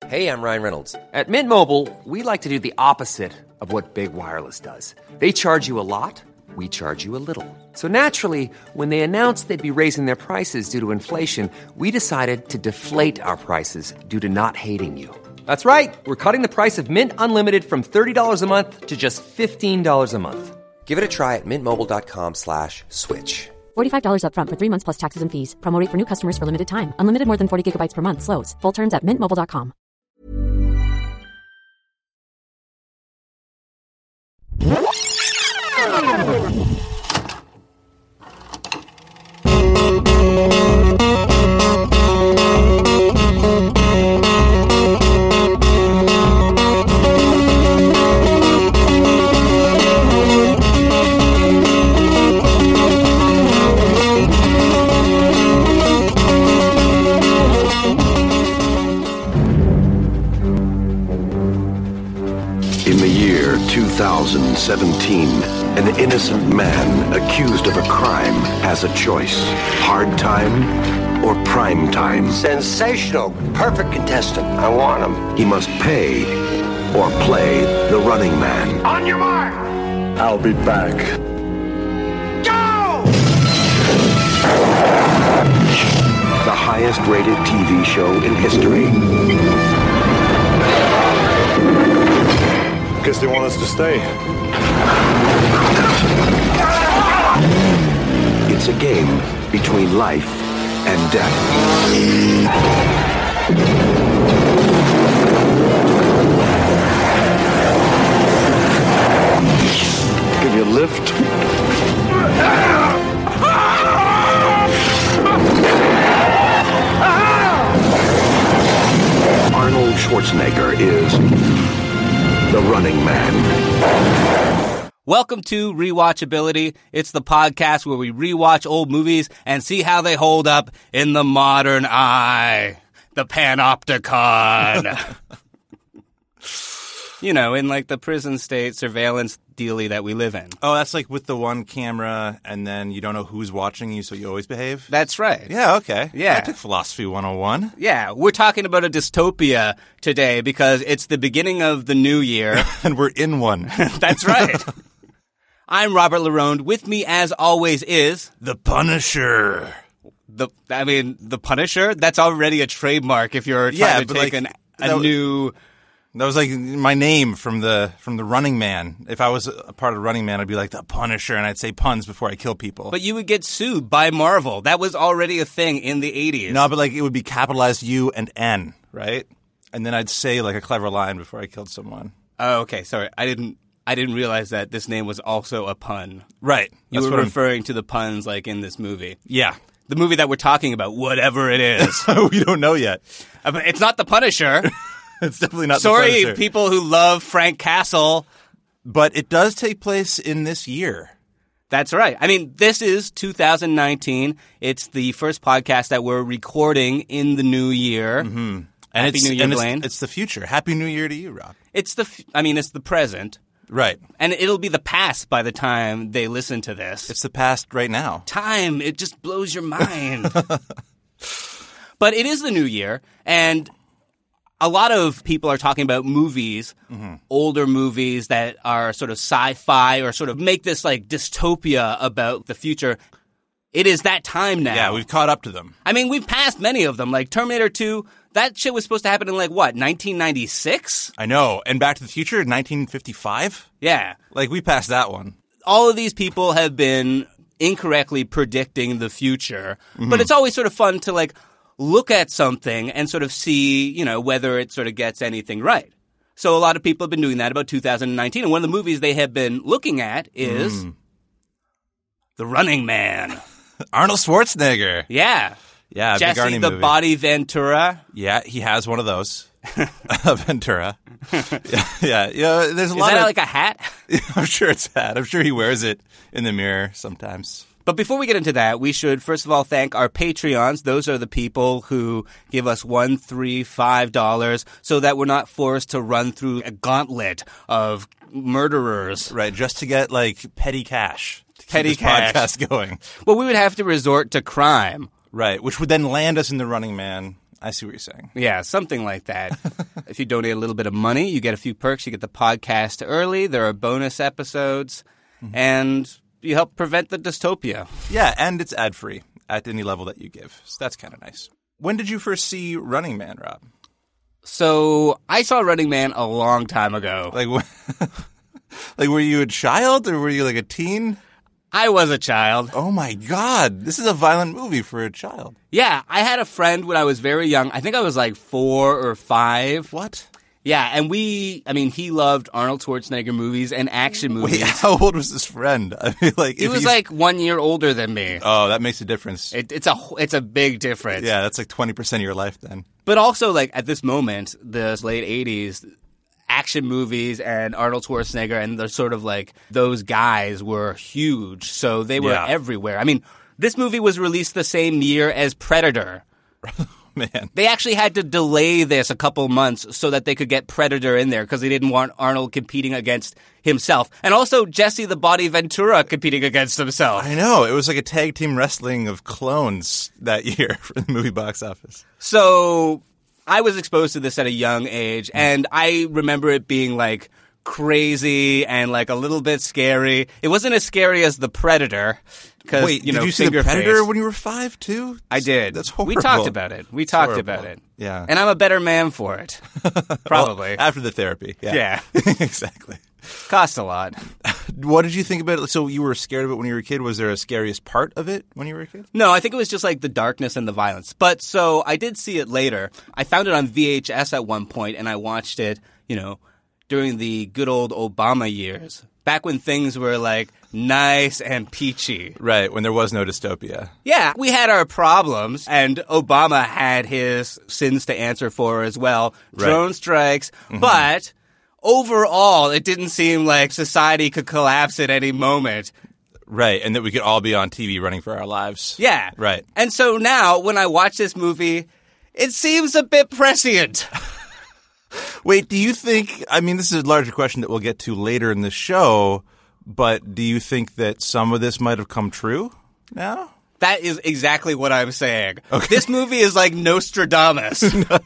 Hey, I'm Ryan Reynolds. At Mint Mobile, we like to do the opposite of what Big Wireless does. They charge you a lot, we charge you a little. So naturally, when they announced they'd be raising their prices due to inflation, we decided to deflate our prices due to not hating you. That's right. We're cutting the price of Mint Unlimited from $30 a month to just $15 a month. Give it a try at mintmobile.com/switch. $45 up front for 3 months plus taxes and fees. Promo rate for new customers for limited time. Unlimited more than 40 gigabytes per month. Slows full terms at mintmobile.com. In the year 2017, an innocent man accused of a crime has a choice. Hard time or prime time. Sensational. Perfect contestant. I want him. He must pay or play the running man. On your mark. I'll be back. Go! The highest rated TV show in history. Guess they want us to stay. It's a game between life and death. Give you a lift? Arnold Schwarzenegger is the Running Man. Welcome to Rewatchability. It's the podcast where we rewatch old movies and see how they hold up in the modern eye. The panopticon. You know, in like the prison state surveillance dealy that we live in. Oh, that's like with the one camera and then you don't know who's watching you, so you always behave? That's right. Yeah, okay. Yeah. I took Philosophy 101. Yeah, we're talking about a dystopia today because it's the beginning of the new year. And we're in one. That's right. I'm Robert Larone. With me, as always, is The Punisher. The Punisher? That's already a trademark if you're trying to take a new... That was like my name from the Running Man. If I was a part of Running Man, I'd be like The Punisher, and I'd say puns before I kill people. But you would get sued by Marvel. That was already a thing in the 80s. No, but like it would be capitalized U and N, right? And then I'd say like a clever line before I killed someone. Oh, okay. Sorry. I didn't realize that this name was also a pun. Right. You were referring to the puns like in this movie. Yeah. The movie that we're talking about, whatever it is. We don't know yet. It's not The Punisher. It's definitely not Sorry, The Punisher. people who love Frank Castle. But it does take place in this year. That's right. I mean, this is 2019. It's the first podcast that we're recording in the new year. Mm-hmm. Happy New Year, Blaine. It's the future. Happy New Year to you, Rob. It's the present. Right. And it'll be the past by the time they listen to this. It's the past right now. Time, it just blows your mind. But it is the new year, and a lot of people are talking about movies, older movies that are sort of sci-fi or sort of make this like dystopia about the future. It is that time now. Yeah, we've caught up to them. I mean, we've passed many of them. Like Terminator 2, that shit was supposed to happen in like, what, 1996? I know. And Back to the Future, 1955? Yeah. Like, we passed that one. All of these people have been incorrectly predicting the future. But it's always sort of fun to like look at something and sort of see, you know, whether it sort of gets anything right. So a lot of people have been doing that about 2019. And one of the movies they have been looking at is The Running Man. Arnold Schwarzenegger. Yeah. Yeah, Jesse big Arnie the movie. Body Ventura. Yeah, he has one of those. Ventura. Yeah. There's a lot Is that of like a hat? I'm sure it's that. I'm sure he wears it in the mirror sometimes. But before we get into that, we should first of all thank our Patreons. Those are the people who give us $1, $3, $5 so that we're not forced to run through a gauntlet of murderers. Right, just to get like petty cash. To keep Petty this cash. podcast going. Well, we would have to resort to crime. Right, which would then land us in The Running Man I see what you're saying. Yeah, something like that. If you donate a little bit of money, you get a few perks. You get the podcast early. There are bonus episodes. And you help prevent the dystopia. Yeah, and it's ad-free at any level that you give. So that's kind of nice. When did you first see Running Man, Rob? So I saw Running Man a long time ago. Like, like, were you a child or were you like a teen? I was a child. Oh my God, this is a violent movie for a child. Yeah, I had a friend when I was very young. I think I was like 4 or 5. What? Yeah, and he loved Arnold Schwarzenegger movies and action movies. Wait, how old was this friend? I mean, like, He was like 1 year older than me. Oh, that makes a difference. It's a big difference. Yeah, that's like 20% of your life then. But also, like, at this moment, the late 80s, action movies and Arnold Schwarzenegger and the sort of like those guys were huge. So they were everywhere. I mean, this movie was released the same year as Predator. Man. They actually had to delay this a couple months so that they could get Predator in there because they didn't want Arnold competing against himself. And also Jesse the Body Ventura competing against himself. I know. It was like a tag team wrestling of clones that year for the movie box office. So I was exposed to this at a young age, and I remember it being like crazy and like a little bit scary. It wasn't as scary as The Predator. Wait, did you see The Predator when you were 5 too? I did. That's horrible. We talked about it. Yeah. And I'm a better man for it. Probably. Well, after the therapy. Yeah. Exactly. Cost a lot. What did you think about it? So you were scared of it when you were a kid. Was there a scariest part of it when you were a kid? No, I think it was just like the darkness and the violence. But so I did see it later. I found it on VHS at one point, and I watched it, during the good old Obama years. Back when things were like nice and peachy. Right, when there was no dystopia. Yeah, we had our problems, and Obama had his sins to answer for as well. Right. Drone strikes, but overall, it didn't seem like society could collapse at any moment. Right, and that we could all be on TV running for our lives. Yeah. Right. And so now, when I watch this movie, it seems a bit prescient. Wait, do you think, this is a larger question that we'll get to later in the show, but do you think that some of this might have come true now? That is exactly what I'm saying. Okay. This movie is like Nostradamus.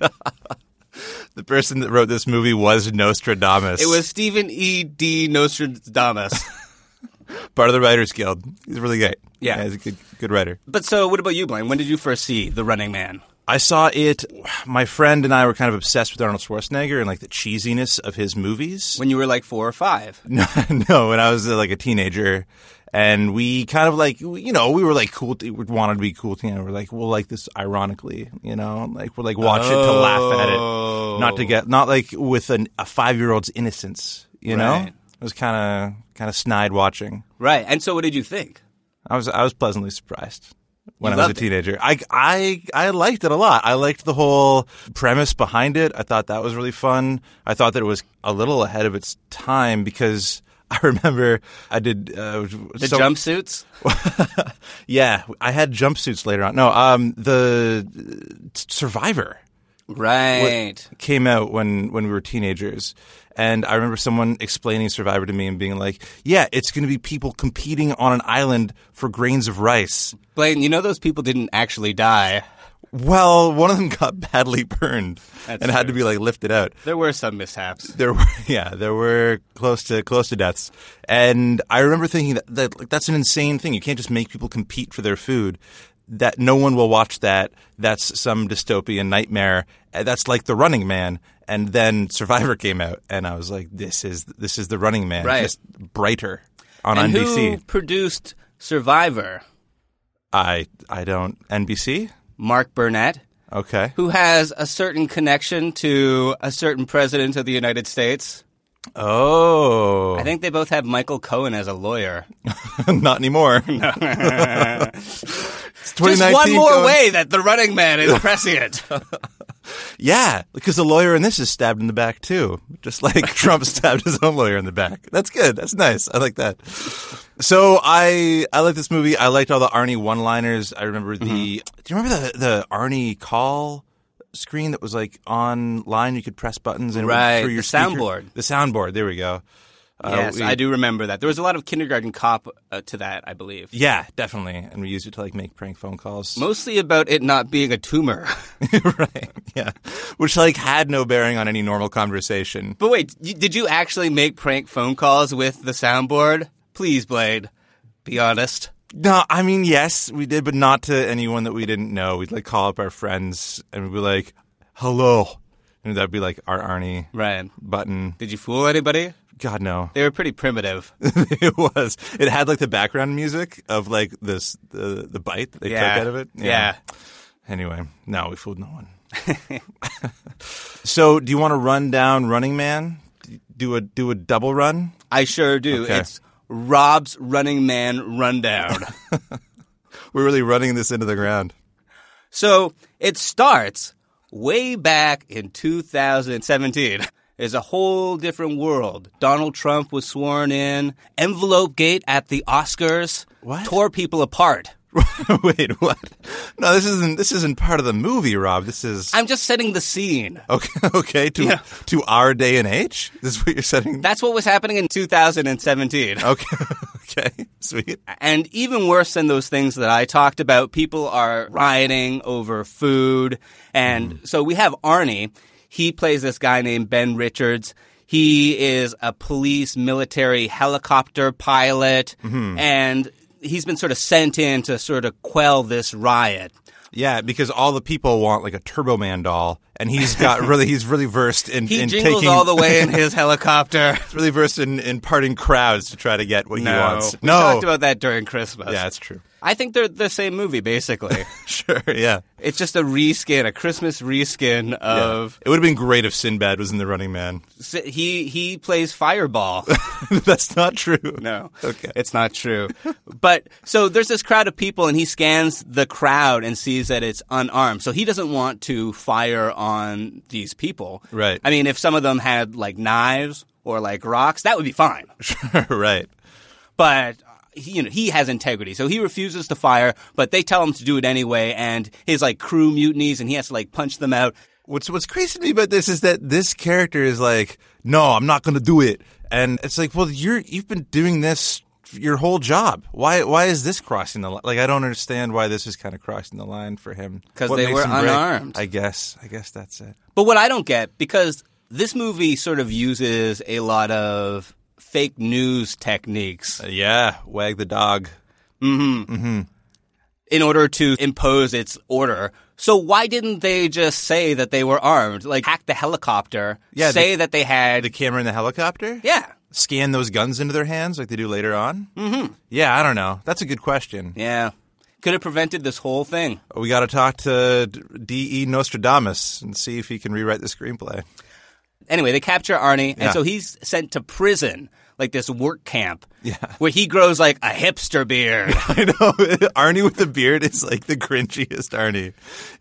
The person that wrote this movie was Nostradamus. It was Stephen E. D. Nostradamus. Part of the Writers Guild. He's really great. Yeah. He's a good writer. But so what about you, Blaine? When did you first see The Running Man? I saw it. My friend and I were kind of obsessed with Arnold Schwarzenegger and like the cheesiness of his movies. When you were like 4 or 5? No, when I was like a teenager. And we kind of like, we were like cool. We wanted to be cool. We're like, we'll like this ironically, like we'll like watch it to laugh at it, not like with a 5-year-old's innocence, you know? It was kind of snide watching. Right. And so what did you think? I was pleasantly surprised. When I was a teenager. I liked it a lot. I liked the whole premise behind it. I thought that was really fun. I thought that it was a little ahead of its time because I remember I did... jumpsuits? Yeah, I had jumpsuits later on. No, the Survivor. Right. Came out when we were teenagers. And I remember someone explaining Survivor to me and being like, yeah, it's going to be people competing on an island for grains of rice. Blaine, those people didn't actually die. Well, one of them got badly burned That's and true. had to be like lifted out. There were some mishaps. There were close to deaths. And I remember thinking that that's an insane thing. You can't just make people compete for their food. That no one will watch that. That's some dystopian nightmare. That's like The Running Man. And then Survivor came out, and I was like, "This is The Running Man, right. Just brighter on and NBC." Who produced Survivor? I don't NBC. Mark Burnett. Okay. Who has a certain connection to a certain president of the United States. Oh. I think they both have Michael Cohen as a lawyer. Not anymore. No. It's Just one more way that The Running Man is prescient. Yeah, because the lawyer in this is stabbed in the back too, just like Trump stabbed his own lawyer in the back. That's good. That's nice. I like that. So I like this movie. I liked all the Arnie one-liners. I remember do you remember the Arnie call screen that was like online? You could press buttons and right, through your the soundboard. The soundboard. There we go. Yes, I do remember that. There was a lot of Kindergarten Cop to that, I believe. Yeah, definitely. And we used it to like make prank phone calls. Mostly about it not being a tumor. Right, yeah. Which like had no bearing on any normal conversation. But wait, did you actually make prank phone calls with the soundboard? Please, Blade, be honest. No, I mean, yes, we did, but not to anyone that we didn't know. We'd like call up our friends and we'd be like, hello. And that'd be like our Arnie button. Did you fool anybody? God, no. They were pretty primitive. It was. It had like the background music of like this the bite that they took out of it. Yeah. Anyway, no, we fooled no one. So, do you want to run down Running Man? Do a double run? I sure do. Okay. It's Rob's Running Man rundown. We're really running this into the ground. So it starts way back in 2017. There's a whole different world. Donald Trump was sworn in. Envelope Gate at the Oscars tore people apart. Wait, what? No, this isn't part of the movie, Rob. This is. I'm just setting the scene. Okay. To our day and age. This is what you're setting. That's what was happening in 2017. Okay, sweet. And even worse than those things that I talked about, people are rioting over food, and so we have Arnie. He plays this guy named Ben Richards. He is a police military helicopter pilot, and he's been sort of sent in to sort of quell this riot. Yeah, because all the people want like a Turbo Man doll, and he's really versed in jingles taking all the way in his helicopter. He's really versed in parting crowds to try to get what he wants. We talked about that during Christmas. Yeah, that's true. I think they're the same movie, basically. Sure, yeah. It's just a reskin, a Christmas reskin of... Yeah. It would have been great if Sinbad was in The Running Man. He plays Fireball. That's not true. No. Okay. It's not true. But, so there's this crowd of people, and he scans the crowd and sees that it's unarmed. So he doesn't want to fire on these people. Right. I mean, if some of them had, like, knives or, like, rocks, that would be fine. Sure, right. But... he has integrity, so he refuses to fire, but they tell him to do it anyway, and his like crew mutinies, and he has to like punch them out. What's crazy to me about this is that this character is like, no, I'm not going to do it, and it's like, well, you've been doing this your whole job. Why is this crossing the line? Like, I don't understand why this is kind of crossing the line for him. Because they were unarmed. I guess that's it. But what I don't get, because this movie sort of uses a lot of fake news techniques. Yeah, wag the dog. In order to impose its order. So why didn't they just say that they were armed? Like, hack the helicopter, say that they had... The camera in the helicopter? Yeah. Scan those guns into their hands like they do later on? Mm-hmm. Yeah, I don't know. That's a good question. Yeah. Could have prevented this whole thing. We got to talk to D.E. Nostradamus and see if he can rewrite the screenplay. Anyway, they capture Arnie, and so he's sent to prison, like this work camp, where he grows like a hipster beard. I know. Arnie with the beard is like the cringiest Arnie.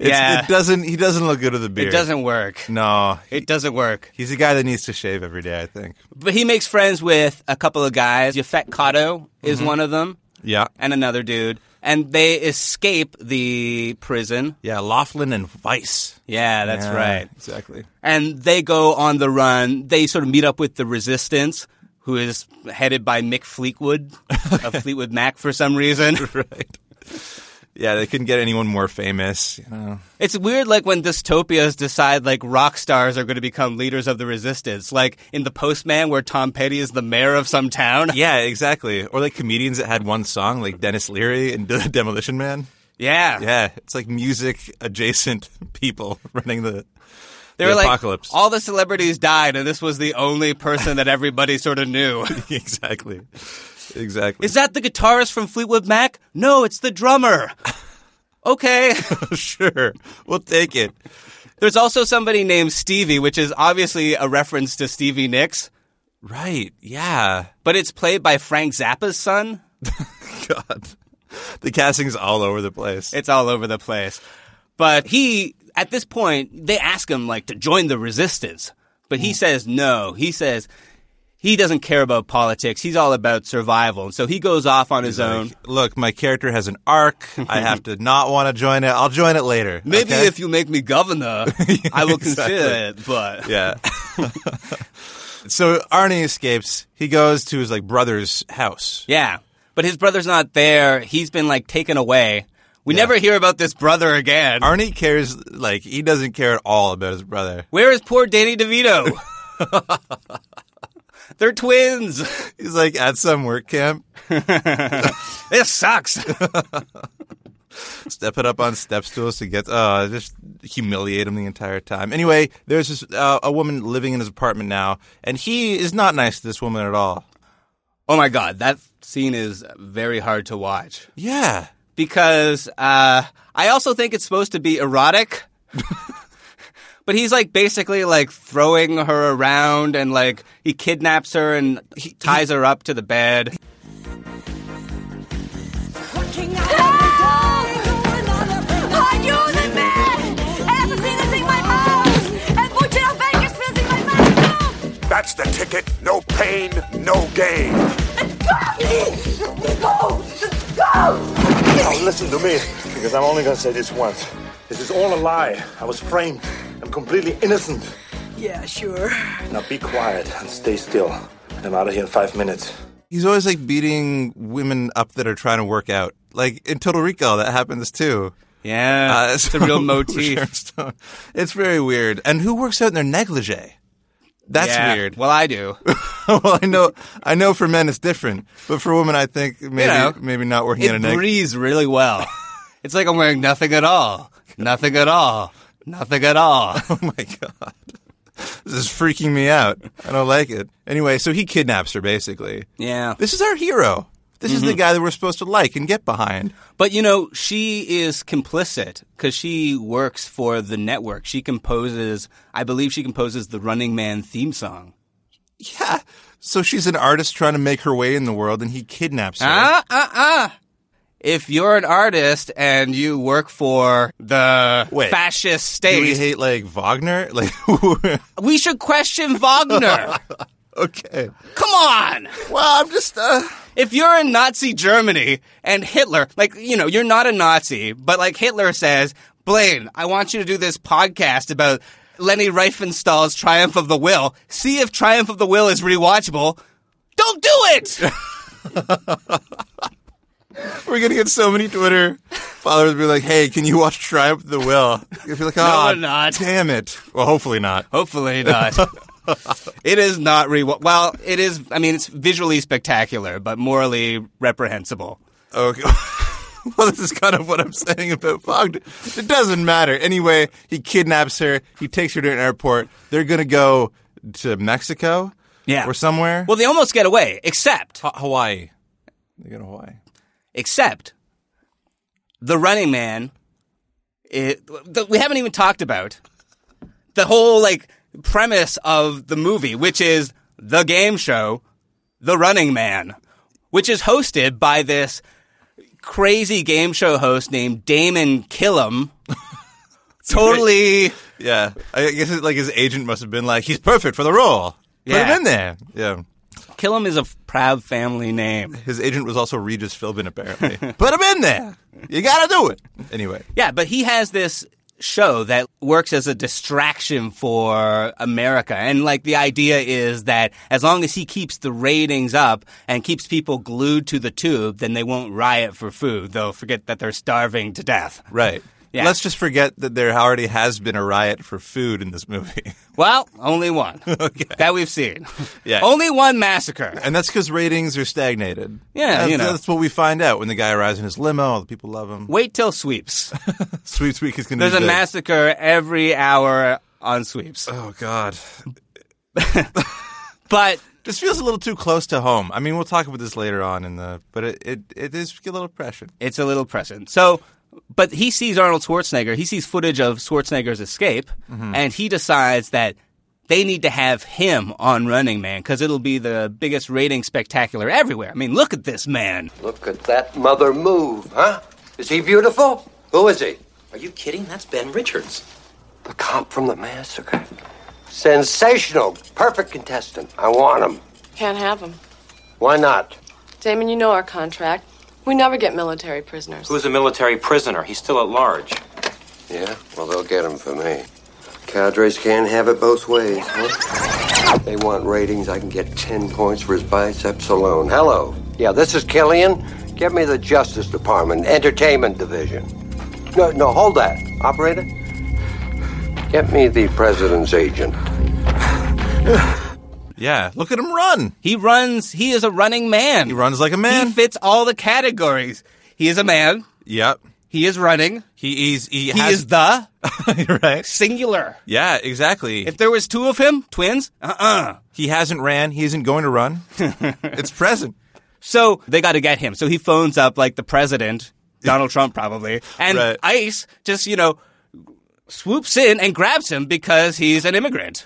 He doesn't look good with a beard. It doesn't work. No. It doesn't work. He's a guy that needs to shave every day, I think. But he makes friends with a couple of guys. Yafet Kato is one of them. Yeah. And another dude. And they escape the prison. Yeah, Laughlin and Weiss. Yeah, that's right. Exactly. And they go on the run. They sort of meet up with the Resistance, who is headed by Mick Fleetwood of Fleetwood Mac for some reason. Right. Yeah, they couldn't get anyone more famous. You know. It's weird, like, when dystopias decide, like, rock stars are going to become leaders of the resistance. Like, in The Postman, where Tom Petty is the mayor of some town. Yeah, exactly. Or, like, comedians that had one song, like Dennis Leary and Demolition Man. Yeah. Yeah, it's like music-adjacent people running the apocalypse. Like, all the celebrities died, and this was the only person that everybody sort of knew. Exactly. Is that the guitarist from Fleetwood Mac? No, it's the drummer. Okay. Sure. We'll take it. There's also somebody named Stevie, which is obviously a reference to Stevie Nicks. Right. Yeah. But it's played by Frank Zappa's son. God. The casting's all over the place. It's all over the place. But he, at this point, they ask him, like, to join the resistance. But he says no. He says... He doesn't care about politics. He's all about survival. And so he goes off on his own. Look, my character has an arc. I have to not want to join it. I'll join it later. Maybe if you make me governor, I will consider it. But yeah. So Arnie escapes. He goes to his brother's house. Yeah. But his brother's not there. He's been taken away. We never hear about this brother again. Arnie cares, he doesn't care at all about his brother. Where is poor Danny DeVito? They're twins. He's at some work camp. This sucks. Stepping up on step stools to get, just humiliate him the entire time. Anyway, there's this a woman living in his apartment now, and he is not nice to this woman at all. Oh my God, that scene is very hard to watch. Yeah. Because I also think it's supposed to be erotic. But he's basically throwing her around and he kidnaps her and he ties her up to the bed. That's the ticket. No pain, no gain. Go! Now listen to me, because I'm only gonna say this once. This is all a lie. I was framed. I'm completely innocent. Yeah, sure. Now be quiet and stay still. I'm out of here in 5 minutes. He's always beating women up that are trying to work out. In Total Recall, that happens too. Yeah, it's a real motif. It's very weird. And who works out in their negligee? That's weird. Well, I do. Well, I know for men it's different, but for women, I think maybe not working in a negligee. It breathes really well. It's I'm wearing nothing at all. Nothing at all. Nothing at all. Oh my God. This is freaking me out. I don't like it. Anyway, so he kidnaps her, basically. Yeah. This is our hero. This is the guy that we're supposed to like and get behind. But, she is complicit because she works for the network. I believe she composes the Running Man theme song. Yeah. So she's an artist trying to make her way in the world, and he kidnaps her. If you're an artist and you work for the fascist state... Do we hate, Wagner? We should question Wagner. Okay. Come on! Well, I'm just... If you're in Nazi Germany and Hitler, you're not a Nazi, but Hitler says, Blaine, I want you to do this podcast about Leni Riefenstahl's Triumph of the Will. See if Triumph of the Will is rewatchable. Don't do it! We're going to get so many Twitter followers be like, hey, can you watch Triumph of the Will? If you're like, no, we're not. Damn it. Well, hopefully not. Hopefully not. It is not well, it is, it's visually spectacular, but morally reprehensible. Okay. Well, this is kind of what I'm saying about Wagner. It doesn't matter. Anyway, he kidnaps her. He takes her to an airport. They're going to go to Mexico? Yeah. Or somewhere? Well, they almost get away, except... Hawaii. They go to Hawaii. Except the Running Man, we haven't even talked about the whole, premise of the movie, which is the game show, The Running Man, which is hosted by this crazy game show host named Damon Killam. Totally. Yeah. I guess his agent must have been he's perfect for the role. Put him in there. Yeah. Killam is a proud family name. His agent was also Regis Philbin, apparently. Put him in there. You got to do it. Anyway. Yeah, but he has this show that works as a distraction for America. And the idea is that as long as he keeps the ratings up and keeps people glued to the tube, then they won't riot for food. They'll forget that they're starving to death. Right. Yeah. Let's just forget that there already has been a riot for food in this movie. Well, only one. Okay. That we've seen. Yeah. Only one massacre. And that's because ratings are stagnated. Yeah, That's what we find out when the guy arrives in his limo. All the people love him. Wait till Sweeps. Sweeps Week is going to be There's a massacre every hour on Sweeps. Oh, God. But... This feels a little too close to home. We'll talk about this later on but it is a little prescient. It's a little prescient. So... But he sees Arnold Schwarzenegger. He sees footage of Schwarzenegger's escape, and he decides that they need to have him on Running Man because it'll be the biggest rating spectacular everywhere. Look at this man. Look at that mother move, huh? Is he beautiful? Who is he? Are you kidding? That's Ben Richards. The cop from the massacre. Sensational. Perfect contestant. I want him. Can't have him. Why not? Damon, you know our contract. We never get military prisoners. Who's a military prisoner? He's still at large. Yeah? Well, they'll get him for me. Cadres can't have it both ways, huh? They want ratings. I can get 10 points for his biceps alone. Hello. Yeah, this is Killian. Get me the Justice Department, Entertainment Division. No, hold that. Operator? Get me the president's agent. Yeah, look at him run. He runs. He is a running man. He runs like a man. He fits all the categories. He is a man. Yep. He is running. He is the right. Singular. Yeah, exactly. If there was two of him, twins, He hasn't ran. He isn't going to run. It's present. So they got to get him. So he phones up like the president, Donald Trump probably, and Right. ICE just, swoops in and grabs him because he's an immigrant.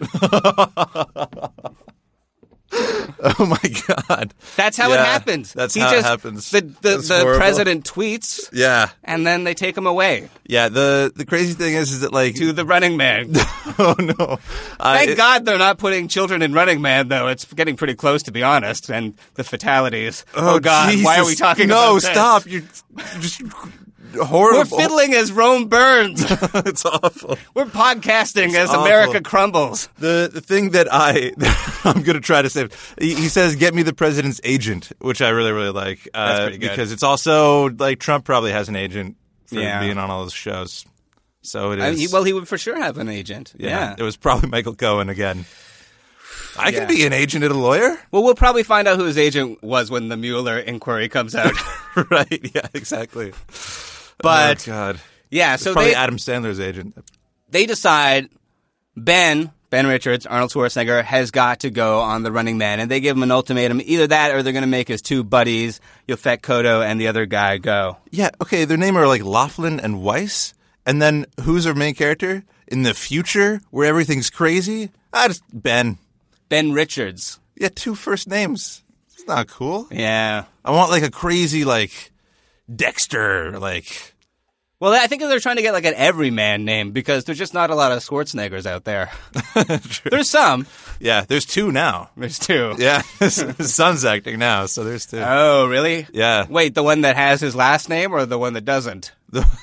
Oh my God. That's how it happens. That's how it happens. The horrible. president tweets. Yeah. And then they take him away. Yeah. The crazy thing is that like to the Running Man. Oh no. Thank God they're not putting children in Running Man, though. It's getting pretty close, to be honest. And the fatalities. Oh God. Jesus. Why are we talking about this? No, stop. You're just horrible. We're fiddling as Rome burns. It's awful. We're podcasting as awful. America crumbles. The thing that I'm going to try to say, he says, get me the president's agent, which I really, really like. That's pretty good. Because it's also, like, Trump probably has an agent for Yeah. being on all those shows. So it is. He would for sure have an agent. Yeah. It was probably Michael Cohen again. I Yeah. can be an agent and a lawyer. Well, we'll probably find out who his agent was when the Mueller inquiry comes out. Right. Yeah, exactly. But oh, God. Yeah, It's so probably they Adam Sandler's agent. They decide Ben Richards, Arnold Schwarzenegger, has got to go on the Running Man, and they give him an ultimatum: either that, or they're going to make his two buddies, Yofet Kodo and the other guy, go. Yeah. Okay. Their name are like Laughlin and Weiss, and then who's our main character in the future where everything's crazy? Just Ben. Ben Richards. Yeah, two first names. It's not cool. Yeah. I want like a crazy like Dexter, like. Well, I think they're trying to get like an everyman name because there's just not a lot of Schwarzeneggers out there. There's some. Yeah, there's two now. There's two. Yeah, his son's acting now, so there's two. Oh, really? Yeah. Wait, the one that has his last name or the one that doesn't?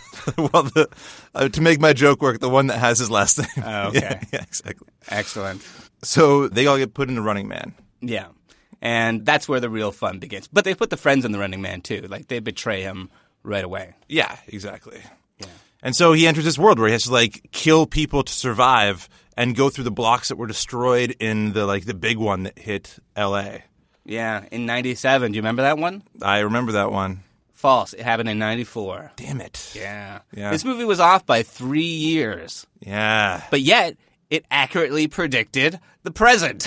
To make my joke work, the one that has his last name. Oh, okay. Yeah, exactly. Excellent. So they all get put into Running Man. Yeah. And that's where the real fun begins. But they put the friends in the Running Man, too. Like, they betray him right away. Yeah, exactly. Yeah. And so he enters this world where he has to like kill people to survive and go through the blocks that were destroyed in the big one that hit LA. Yeah, in 97. Do you remember that one? I remember that one. False. It happened in 94. Damn it. Yeah. Yeah. This movie was off by 3 years. Yeah. But yet, it accurately predicted the present.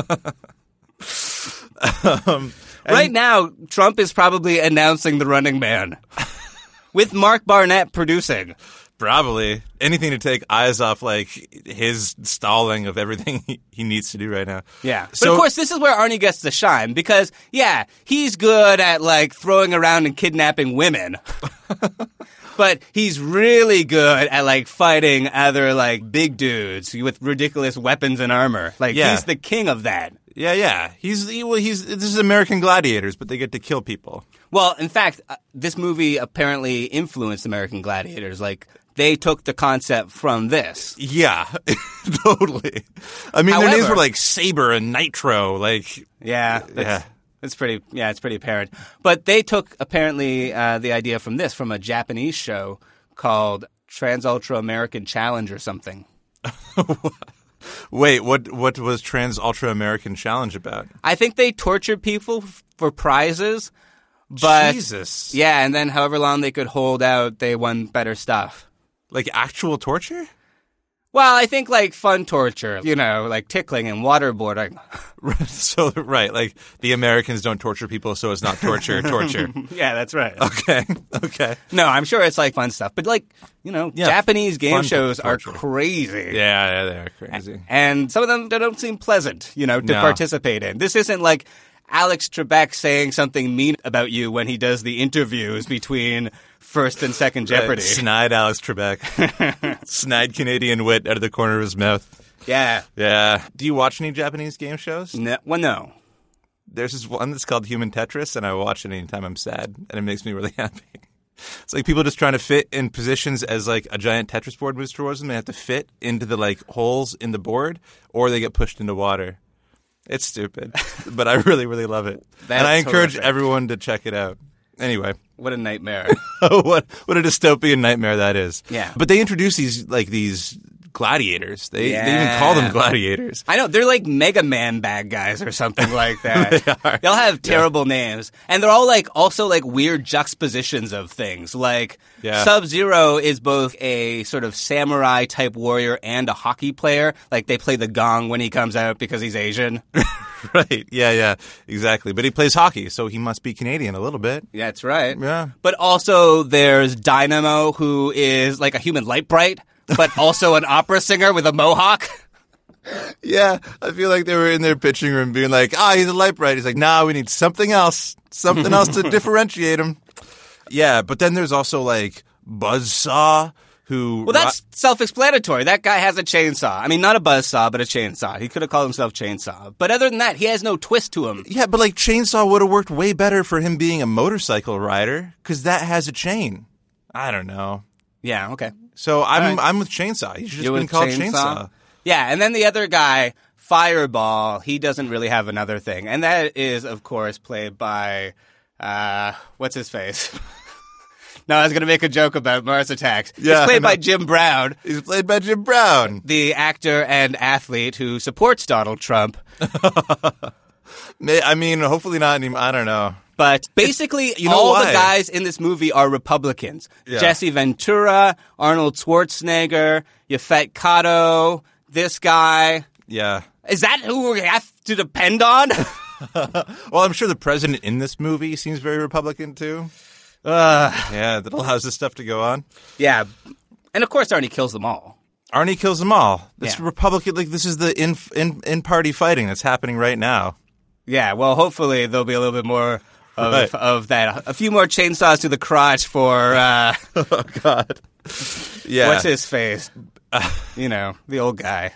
Right now, Trump is probably announcing the Running Man. With Mark Barnett producing. Probably. Anything to take eyes off, like, his stalling of everything he needs to do right now. Yeah. But of course, this is where Arnie gets to shine because, yeah, he's good at, like, throwing around and kidnapping women. But he's really good at, like, fighting other, like, big dudes with ridiculous weapons and armor. Like, he's the king of that. Yeah. This is American Gladiators, but they get to kill people. Well, in fact, this movie apparently influenced American Gladiators. Like, they took the concept from this. Yeah, totally. I mean, their names were like Saber and Nitro. Like, it's pretty apparent. But they took apparently the idea from this, from a Japanese show called Trans Ultra American Challenge or something. Wait, what was Trans Ultra American Challenge about? I think they tortured people for prizes. But, Jesus. Yeah, and then however long they could hold out, they won better stuff. Like actual torture? Well, I think like fun torture, like tickling and waterboarding. So, right, like the Americans don't torture people, so it's not torture. Yeah, that's right. Okay. No, I'm sure it's like fun stuff. But like, Japanese game shows are crazy. Yeah, they are crazy. And some of them don't seem pleasant, to participate in. This isn't like Alex Trebek saying something mean about you when he does the interviews between first and second Jeopardy. Snide Alex Trebek. Snide Canadian wit out of the corner of his mouth. Yeah. Yeah. Do you watch any Japanese game shows? No. There's this one that's called Human Tetris, and I watch it anytime I'm sad, and it makes me really happy. It's like people just trying to fit in positions as like a giant Tetris board moves towards them. They have to fit into the like holes in the board, or they get pushed into water. It's stupid, but I really, really love it. And I encourage everyone to check it out. Anyway. What a nightmare. what a dystopian nightmare that is. Yeah. But they introduce these gladiators. They even call them gladiators. I know. They're like Mega Man bad guys or something like that. They are. They'll have terrible names. And they're all also weird juxtapositions of things. Like Sub-Zero is both a sort of samurai type warrior and a hockey player. Like they play the gong when he comes out because he's Asian. Right. Yeah, exactly. But he plays hockey, so he must be Canadian a little bit. Yeah, that's right. Yeah. But also there's Dynamo, who is like a human light bright, but also an opera singer with a mohawk. Yeah, I feel like they were in their pitching room being like, he's a light bright. He's like, we need something else to differentiate him. Yeah, but then there's also like Buzzsaw, who... Well, that's self-explanatory. That guy has a chainsaw. I mean, not a buzzsaw, but a chainsaw. He could have called himself Chainsaw. But other than that, he has no twist to him. Yeah, but Chainsaw would have worked way better for him being a motorcycle rider, because that has a chain. I don't know. Yeah, okay. So I'm with Chainsaw. He should have been called Chainsaw. Yeah, and then the other guy, Fireball, he doesn't really have another thing. And that is, of course, played by... what's his face? No, I was going to make a joke about Mars Attacks. Yeah, he's played by Jim Brown. He's played by Jim Brown. The actor and athlete who supports Donald Trump. I mean, hopefully not anymore. I don't know. But basically, all the guys in this movie are Republicans. Yeah. Jesse Ventura, Arnold Schwarzenegger, Yaphet Kotto, this guy. Yeah. Is that who we have to depend on? Well, I'm sure the president in this movie seems very Republican, too. Yeah, that allows this stuff to go on. Yeah. And, of course, Arnie kills them all. Arnie kills them all. This Republican, this is the in-party fighting that's happening right now. Yeah, well, hopefully there'll be a little bit more of that. A few more chainsaws to the crotch for... oh, God. Yeah. What's his face? The old guy.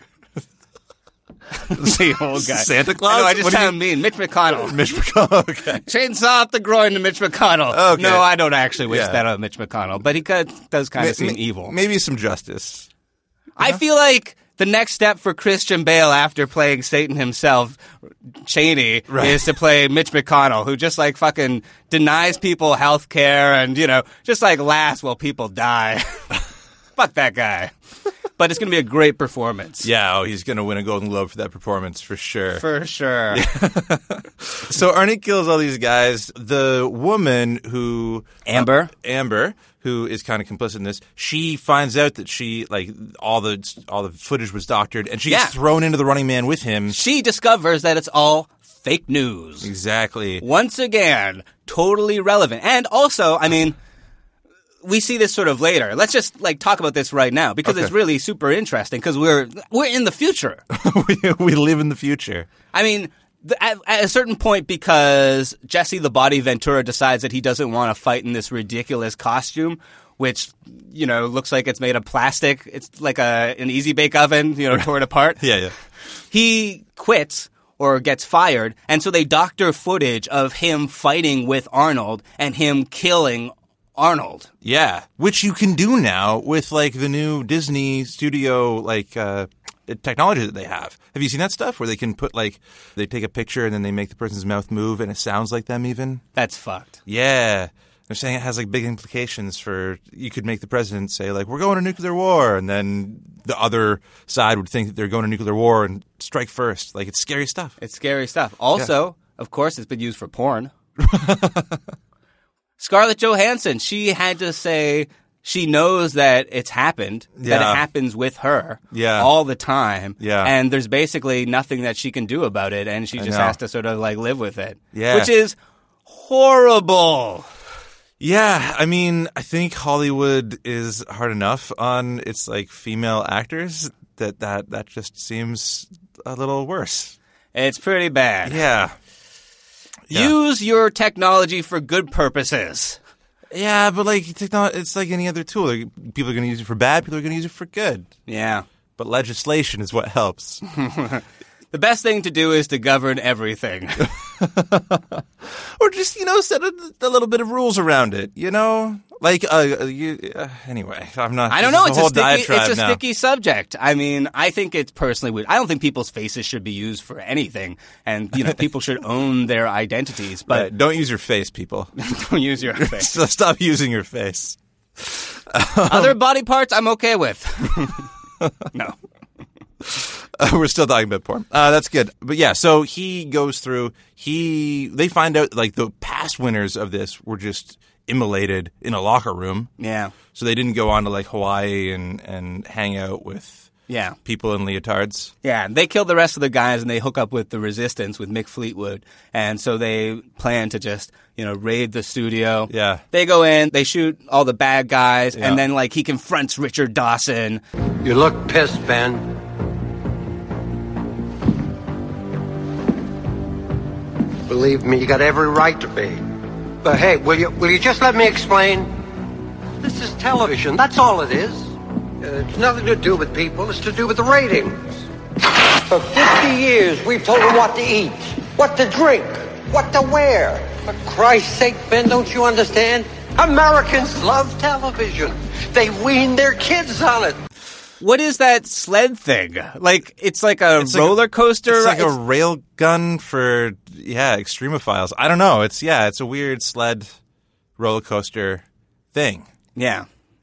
The old guy. Santa Claus? I just sound mean. Mitch McConnell. Mitch McConnell, okay. Chainsaw up the groin to Mitch McConnell. Okay. No, I don't actually wish that on Mitch McConnell, but he does kind of seem evil. Maybe some justice. I feel like the next step for Christian Bale after playing Satan himself, Cheney, is to play Mitch McConnell, who just fucking denies people health care and, just laughs while people die. Fuck that guy. But it's going to be a great performance. Yeah, he's going to win a Golden Globe for that performance, for sure. For sure. So Arnie kills all these guys. The woman who... Amber, who is kind of complicit in this, she finds out that she, all the footage was doctored, and she gets thrown into the Running Man with him. She discovers that it's all fake news. Exactly. Once again, totally relevant. And also, I mean... We see this sort of later. Let's just talk about this right now because it's really super interesting because we're in the future. we live in the future. I mean, at a certain point, because Jesse the Body Ventura decides that he doesn't want to fight in this ridiculous costume, which looks like it's made of plastic. It's like an easy bake oven, torn apart. Yeah. He quits or gets fired, and so they doctor footage of him fighting with Arnold and him killing Arnold. Yeah, which you can do now with the new Disney studio technology that they have. Have you seen that stuff where they can put they take a picture and then they make the person's mouth move and it sounds like them even? That's fucked. Yeah. They're saying it has big implications for you could make the president say we're going to nuclear war, and then the other side would think that they're going to nuclear war and strike first. It's scary stuff. It's scary stuff. Also, of course, it's been used for porn. Scarlett Johansson, she had to say she knows that it's happened, that it happens with her all the time. Yeah. And there's basically nothing that she can do about it, and she just has to sort of live with it. Yeah. Which is horrible. Yeah, I mean, I think Hollywood is hard enough on its female actors that just seems a little worse. It's pretty bad. Yeah. Use your technology for good purposes. Yeah, but it's like any other tool. People are going to use it for bad. People are going to use it for good. Yeah. But legislation is what helps. The best thing to do is to govern everything. Or just, set a little bit of rules around it, Like, anyway, I'm not. I don't know. It's It's a sticky subject. I mean, I think it's personally weird. I don't think people's faces should be used for anything, and people should own their identities. But right. Don't use your face, people. Don't use your face. So stop using your face. Other body parts, I'm okay with. No. We're still talking about porn. That's good. But yeah, so he goes through. They find out like the past winners of this were just immolated in a locker room. Yeah. So they didn't go on to like Hawaii and hang out with people in leotards. Yeah. They kill the rest of the guys and they hook up with the resistance with Mick Fleetwood. And so they plan to just, raid the studio. Yeah. They go in, they shoot all the bad guys, and then like he confronts Richard Dawson. You look pissed, Ben. Believe me, you got every right to be. But hey, will you just let me explain? This is television. That's all it is. It's nothing to do with people. It's to do with the ratings. For 50 years, we've told them what to eat, what to drink, what to wear. For Christ's sake, Ben, don't you understand? Americans love television. They wean their kids on it. What is that sled thing? Like, it's like a roller coaster? It's like a rail gun for, extremophiles. I don't know. It's a weird sled roller coaster thing. Yeah.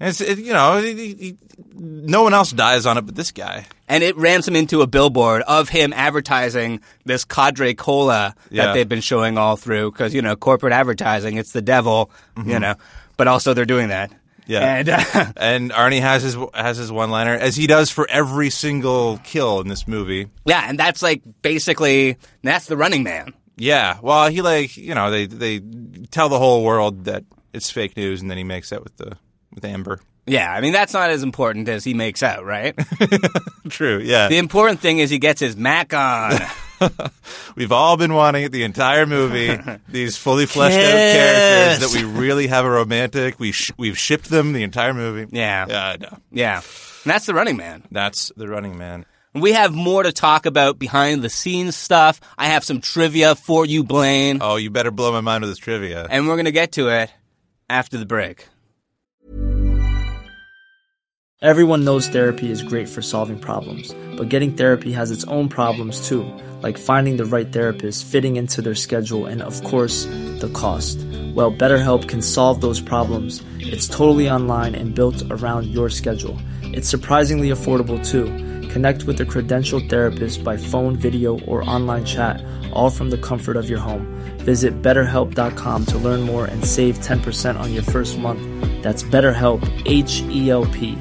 No one else dies on it but this guy. And it rams him into a billboard of him advertising this Cadre Cola that they've been showing all through. Because, corporate advertising, it's the devil, But also they're doing that. Yeah, and Arnie has his one-liner, as he does for every single kill in this movie. Yeah, and that's like basically that's the Running Man. Yeah, well, he they tell the whole world that it's fake news, and then he makes out with Amber. Yeah, I mean that's not as important as he makes out, right? True. Yeah. The important thing is he gets his Mac on. We've all been wanting it the entire movie. These fully fleshed out characters that we really have a romantic. We've shipped them the entire movie. Yeah. Yeah, I know. Yeah. And that's the Running Man. That's the Running Man. We have more to talk about behind the scenes stuff. I have some trivia for you, Blaine. Oh, you better blow my mind with this trivia. And we're going to get to it after the break. Everyone knows therapy is great for solving problems, but getting therapy has its own problems too, like finding the right therapist, fitting into their schedule, and of course, the cost. Well, BetterHelp can solve those problems. It's totally online and built around your schedule. It's surprisingly affordable too. Connect with a credentialed therapist by phone, video, or online chat, all from the comfort of your home. Visit BetterHelp.com to learn more and save 10% on your first month. That's BetterHelp, H-E-L-P.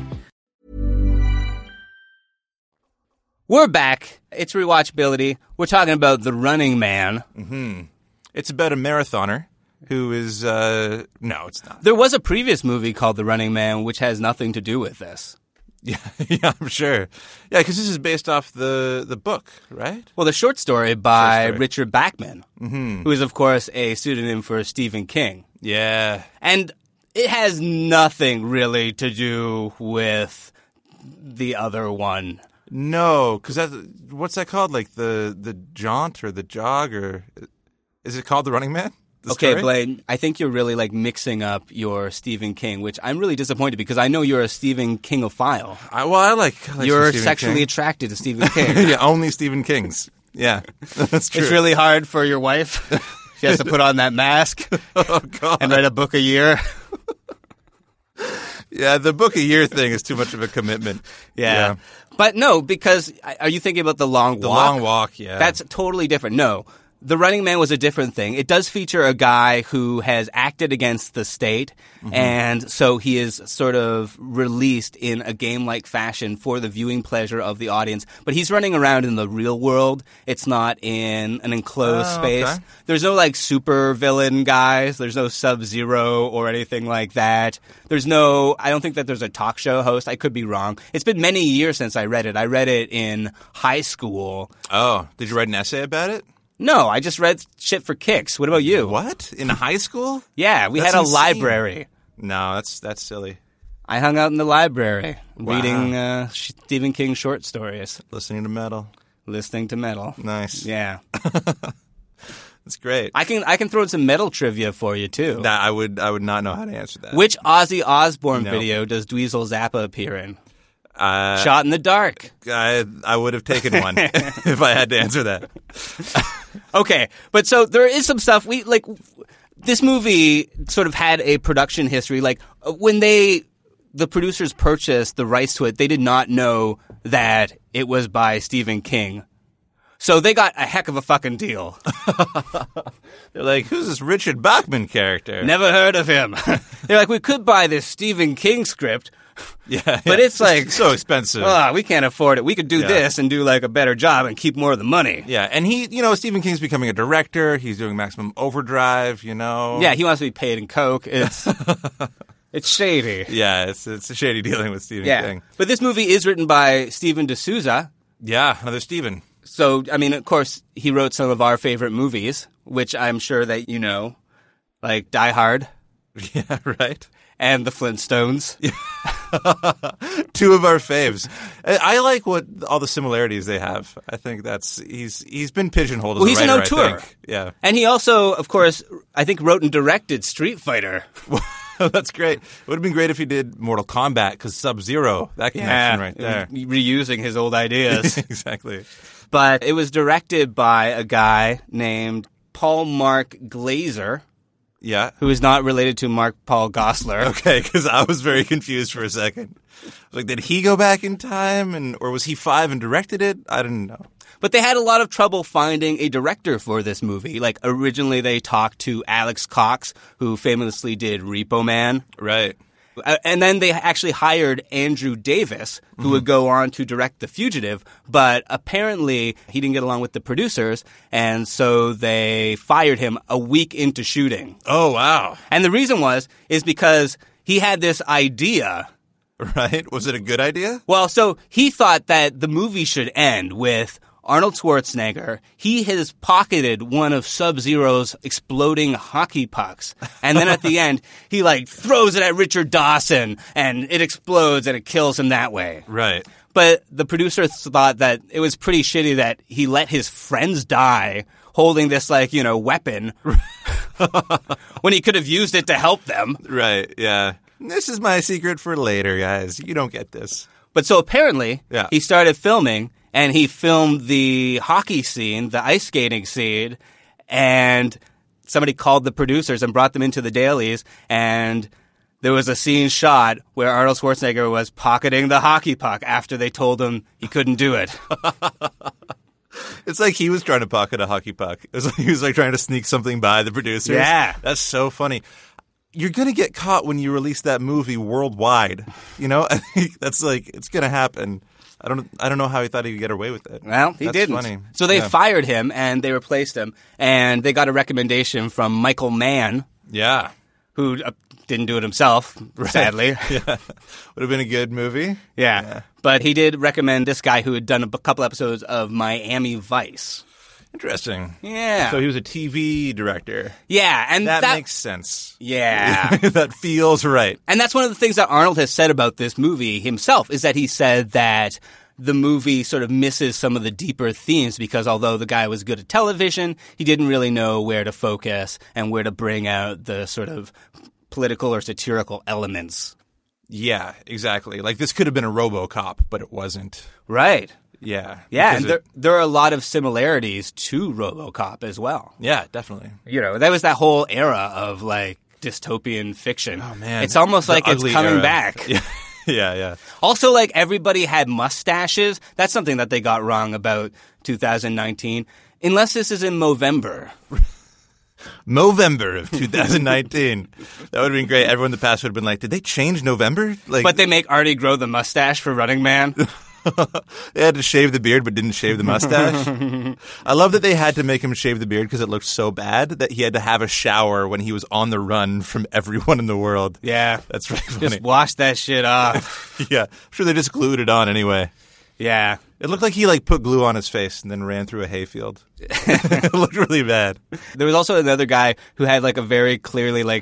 We're back. It's Rewatchability. We're talking about The Running Man. Mm-hmm. It's about a marathoner who is... no, it's not. There was a previous movie called The Running Man, which has nothing to do with this. Yeah, I'm sure. Yeah, because this is based off the book, right? Well, the short story by Richard Bachman, who is, of course, a pseudonym for Stephen King. Yeah. And it has nothing really to do with the other one. No, because what's that called? Like the jaunt or the jog, or is it called The Running Man? Okay, Blaine, I think you're really mixing up your Stephen King, which I'm really disappointed because I know you're a Stephen Kingophile. I like you're Stephen sexually King. Attracted to Stephen King. Yeah, only Stephen King's. Yeah, that's true. It's really hard for your wife. She has to put on that mask and write a book a year. Yeah, the book a year thing is too much of a commitment. Yeah. But no, because are you thinking about The Long Walk? The Long Walk, yeah. That's totally different. No. The Running Man was a different thing. It does feature a guy who has acted against the state, and so he is sort of released in a game-like fashion for the viewing pleasure of the audience. But he's running around in the real world. It's not in an enclosed space. Okay. There's no super villain guys. There's no Sub-Zero or anything like that. I don't think that there's a talk show host. I could be wrong. It's been many years since I read it. I read it in high school. Oh, did you write an essay about it? No, I just read shit for kicks. What about you? What? In high school? Yeah, we had a library. No, that's silly. I hung out in the library reading Stephen King short stories. Listening to metal. Listening to metal. Nice. Yeah. That's great. I can throw in some metal trivia for you too. Nah, I would not know how to answer that. Which Ozzy Osbourne video does Dweezil Zappa appear in? Shot in the Dark. I would have taken one if I had to answer that. Okay, but so there is some stuff this movie sort of had a production history. Like when the producers purchased the rights to it, they did not know that it was by Stephen King. So they got a heck of a fucking deal. They're like, who's this Richard Bachman character? Never heard of him. They're like, we could buy this Stephen King script. Yeah, but it's like so expensive. We can't afford it. We could do this and do like a better job and keep more of the money. Yeah, and Stephen King's becoming a director. He's doing Maximum Overdrive, Yeah, he wants to be paid in coke. It's it's shady. Yeah, it's shady dealing with Stephen King. But this movie is written by Stephen D'Souza. Yeah, another Stephen. So, I mean, of course, he wrote some of our favorite movies, which I'm sure that you know, like Die Hard. Yeah, right. And The Flintstones. Two of our faves. I like all the similarities they have. I think he's been pigeonholed as a writer. He's an auteur. Yeah. And he also, of course, I think wrote and directed Street Fighter. That's great. It would have been great if he did Mortal Kombat, because Sub-Zero, that connection right there. Reusing his old ideas. Exactly. But it was directed by a guy named Paul Mark Glazer. Yeah. Who is not related to Mark Paul Gosselaar. Okay, because I was very confused for a second. Like, did he go back in time, or was he 5 and directed it? I didn't know. But they had a lot of trouble finding a director for this movie. Like, originally they talked to Alex Cox, who famously did Repo Man. Right. And then they actually hired Andrew Davis, who would go on to direct The Fugitive, but apparently he didn't get along with the producers, and so they fired him a week into shooting. Oh, wow. And the reason is because he had this idea. Right? Was it a good idea? Well, so he thought that the movie should end with Arnold Schwarzenegger. He has pocketed one of Sub-Zero's exploding hockey pucks. And then at the end, he throws it at Richard Dawson and it explodes and it kills him that way. Right. But the producers thought that it was pretty shitty that he let his friends die holding this weapon when he could have used it to help them. Right. Yeah. This is my secret for later, guys. You don't get this. But so apparently he started filming. And he filmed the hockey scene, the ice skating scene, and somebody called the producers and brought them into the dailies, and there was a scene shot where Arnold Schwarzenegger was pocketing the hockey puck after they told him he couldn't do it. It's like he was trying to pocket a hockey puck. It was like he was trying to sneak something by the producers. Yeah. That's so funny. You're going to get caught when you release that movie worldwide. I think that's it's going to happen. I don't know how he thought he could get away with it. Well, he didn't. Funny. So they fired him and they replaced him, and they got a recommendation from Michael Mann. Yeah. Who didn't do it himself, sadly. Yeah. Would have been a good movie. Yeah. But he did recommend this guy who had done a couple episodes of Miami Vice. Interesting. Yeah. So he was a TV director. Yeah, and that makes sense. Yeah. That feels right. And that's one of the things that Arnold has said about this movie himself, is that he said that the movie sort of misses some of the deeper themes because although the guy was good at television, he didn't really know where to focus and where to bring out the sort of political or satirical elements. Yeah, exactly. This could have been a RoboCop, but it wasn't. Right. Yeah. Yeah, and there are a lot of similarities to RoboCop as well. Yeah, definitely. That was that whole era of dystopian fiction. Oh man. It's almost like it's coming era. back. Yeah. Yeah. Also, everybody had mustaches. That's something that they got wrong about 2019. Unless this is in Movember. Movember of 2019. That would have been great. Everyone in the past would have been like, did they change November? But they make Artie grow the mustache for Running Man. They had to shave the beard but didn't shave the mustache. I love that they had to make him shave the beard because it looked so bad that he had to have a shower when he was on the run from everyone in the world. Yeah. That's really funny. Just wash that shit off. Yeah. I'm sure they just glued it on anyway. Yeah. It looked like he put glue on his face and then ran through a hayfield. It looked really bad. There was also another guy who had a very clearly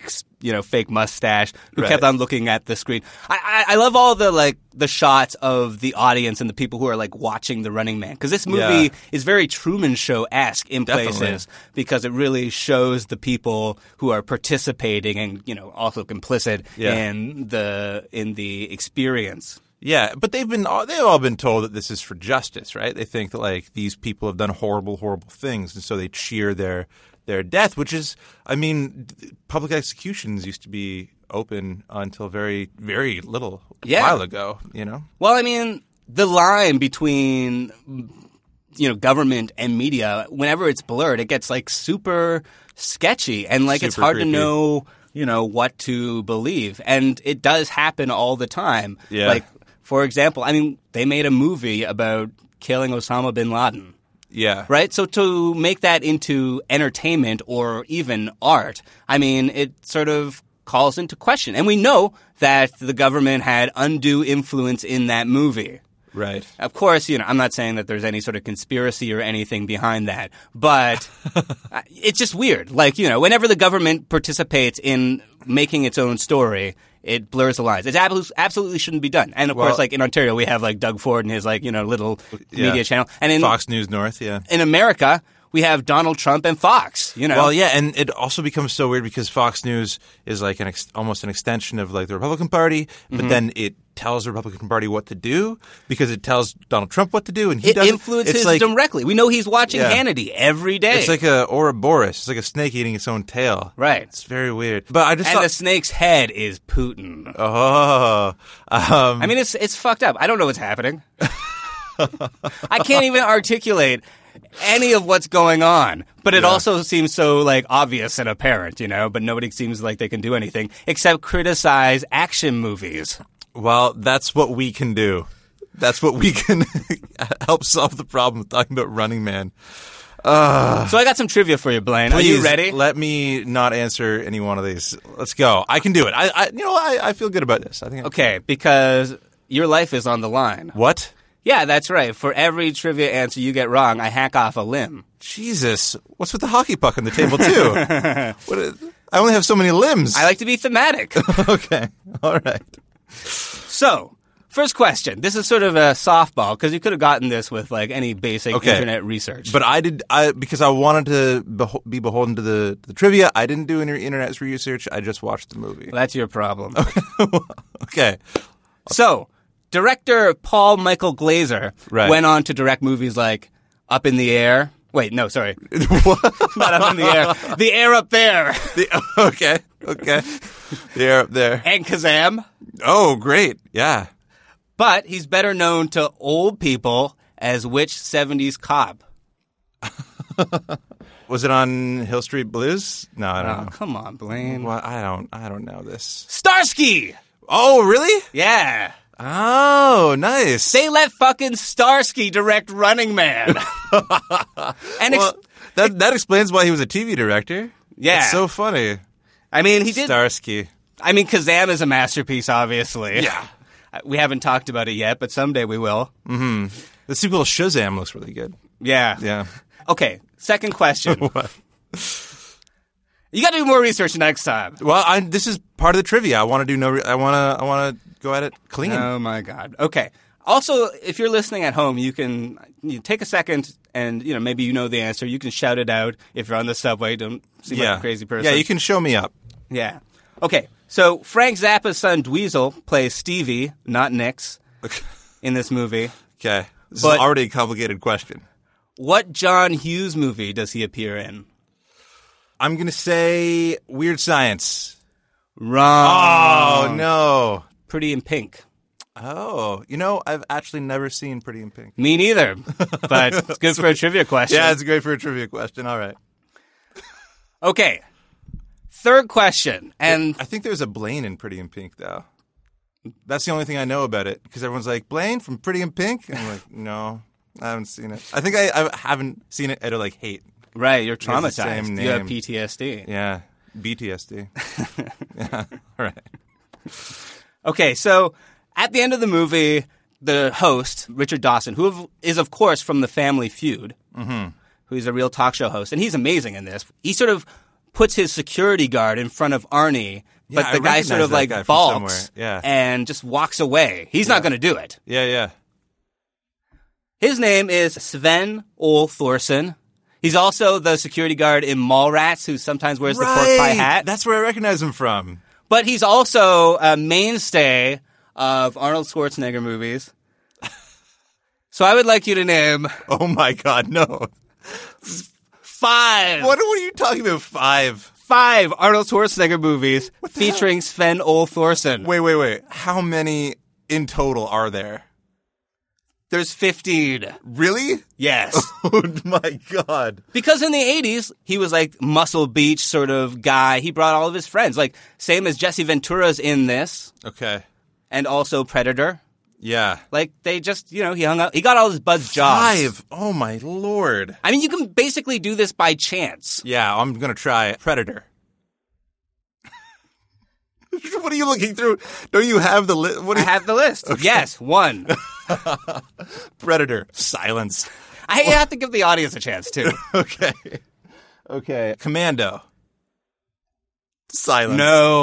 fake mustache who Right. kept on looking at the screen. I love all the shots of the audience and the people who are like watching The Running Man, because this movie is very Truman Show-esque in Definitely. places, because it really shows the people who are participating and also complicit in the experience. Yeah, but they've all been told that this is for justice, right? They think that like these people have done horrible, horrible things, and so they cheer their death, which is, I mean, public executions used to be open until very, very little while ago, Well, I mean, the line between government and media, whenever it's blurred, it gets like super sketchy, and like it's Super hard creepy. to know what to believe, and it does happen all the time. Yeah. Like, for example, I mean, they made a movie about killing Osama bin Laden. Yeah. Right? So to make that into entertainment or even art, I mean, it sort of calls into question. And we know that the government had undue influence in that movie. Right. Of course, I'm not saying that there's any sort of conspiracy or anything behind that, but it's just weird. Like, whenever the government participates in making its own story, it blurs the lines. It absolutely shouldn't be done. And of course, like in Ontario, we have like Doug Ford and his little media channel. And in Fox News North, yeah. In America, we have Donald Trump and Fox, Well, yeah, and it also becomes so weird because Fox News is like almost an extension of like the Republican Party, but then it tells the Republican Party what to do because it tells Donald Trump what to do, and he doesn't. Influences It's like, directly. We know he's watching Hannity every day. It's like a Ouroboros. It's like a snake eating its own tail. Right. It's very weird. But I just and thought, the snake's head is Putin. oh, I mean, it's fucked up. I don't know what's happening. I can't even articulate any of what's going on, but it also seems so like obvious and apparent, but nobody seems like they can do anything except criticize action movies. well, that's what we can do. That's what we can help solve the problem with talking about Running Man. So I got some trivia for you, Blaine. Please, Are you ready? Let me not answer any one of these. Let's go. I can do it. I feel good about this. I think. Okay, because your life is on the line. What? Yeah, that's right. For every trivia answer you get wrong, I hack off a limb. Jesus, what's with the hockey puck on the table too? I only have so many limbs. I like to be thematic. Okay, all right. So, first question. This is sort of a softball because you could have gotten this with like any basic internet research. But because I wanted to be beholden to the trivia. I didn't do any internet research. I just watched the movie. Well, that's your problem. Okay. So, director Paul Michael Glaser Right. went on to direct movies like Up in the Air. Wait, no, sorry. Not Up in the Air. The Air Up There. Okay. The air up there. And Kazam. Oh, great. Yeah. But he's better known to old people as which 70s cop? Was it on Hill Street Blues? No, I don't know. Come on, Blaine. Well, I don't know this. Starsky! Oh, really? Yeah. Oh, nice. They let fucking Starsky direct Running Man. And Well, that explains why he was a TV director. Yeah. It's so funny. I mean, he did. Starsky. I mean, Kazam is a masterpiece, obviously. Yeah. We haven't talked about it yet, but someday we will. The sequel to Shazam looks really good. Yeah. Yeah. Okay, second question. What? You got to do more research next time. Well, this is part of the trivia. I want to do I want to go at it clean. Oh my God. Okay. Also, if you're listening at home, you take a second and maybe you know the answer. You can shout it out if you're on the subway. Don't seem like a crazy person. Yeah, you can show me up. Yeah. Okay. So Frank Zappa's son Dweezil plays Stevie, not Nix, in this movie. Okay. This But- is already a complicated question. What John Hughes movie does he appear in? I'm going to say Weird Science. Wrong. Oh, no. Pretty in Pink. Oh, I've actually never seen Pretty in Pink. Me neither, but it's good for a trivia question. Yeah, it's great for a trivia question. All right. Okay. Third question. And I think there's a Blaine in Pretty in Pink, though. That's the only thing I know about it, because everyone's like, Blaine from Pretty in Pink? And I'm like, no, I haven't seen it. I think I haven't seen it out of, like, hate. right, you're It's the traumatized. same You have name. PTSD. Yeah, BTSD. Yeah, all right. Okay, so at the end of the movie, the host, Richard Dawson, who is, of course, from The Family Feud, who's a real talk show host, and he's amazing in this. He sort of puts his security guard in front of Arnie, but Yeah, the I guy sort recognize of that like guy from balks somewhere. Yeah. and just walks away. He's not going to do it. Yeah. His name is Sven Ole Thorsen. He's also the security guard in Mallrats, who sometimes wears the pork pie hat. That's where I recognize him from. But he's also a mainstay of Arnold Schwarzenegger movies. So I would like you to name Oh my God, no. 5. What are you talking about? 5. 5 Arnold Schwarzenegger movies featuring Sven Ole Thorsen. Wait. How many in total are there? There's 15. Really? Yes. Oh my God. Because in the 80s, he was like Muscle Beach sort of guy. He brought all of his friends. Like, same as Jesse Ventura's in this. Okay. And also Predator. Yeah. Like, they just, he hung out. He got all his buds jobs. 5. Oh my Lord. I mean, you can basically do this by chance. Yeah, I'm going to try Predator. What are you looking through? Don't you have the list? I have the list. Okay. Yes, 1. Predator. Silence. I have to give the audience a chance, too. Okay. Commando. Silence.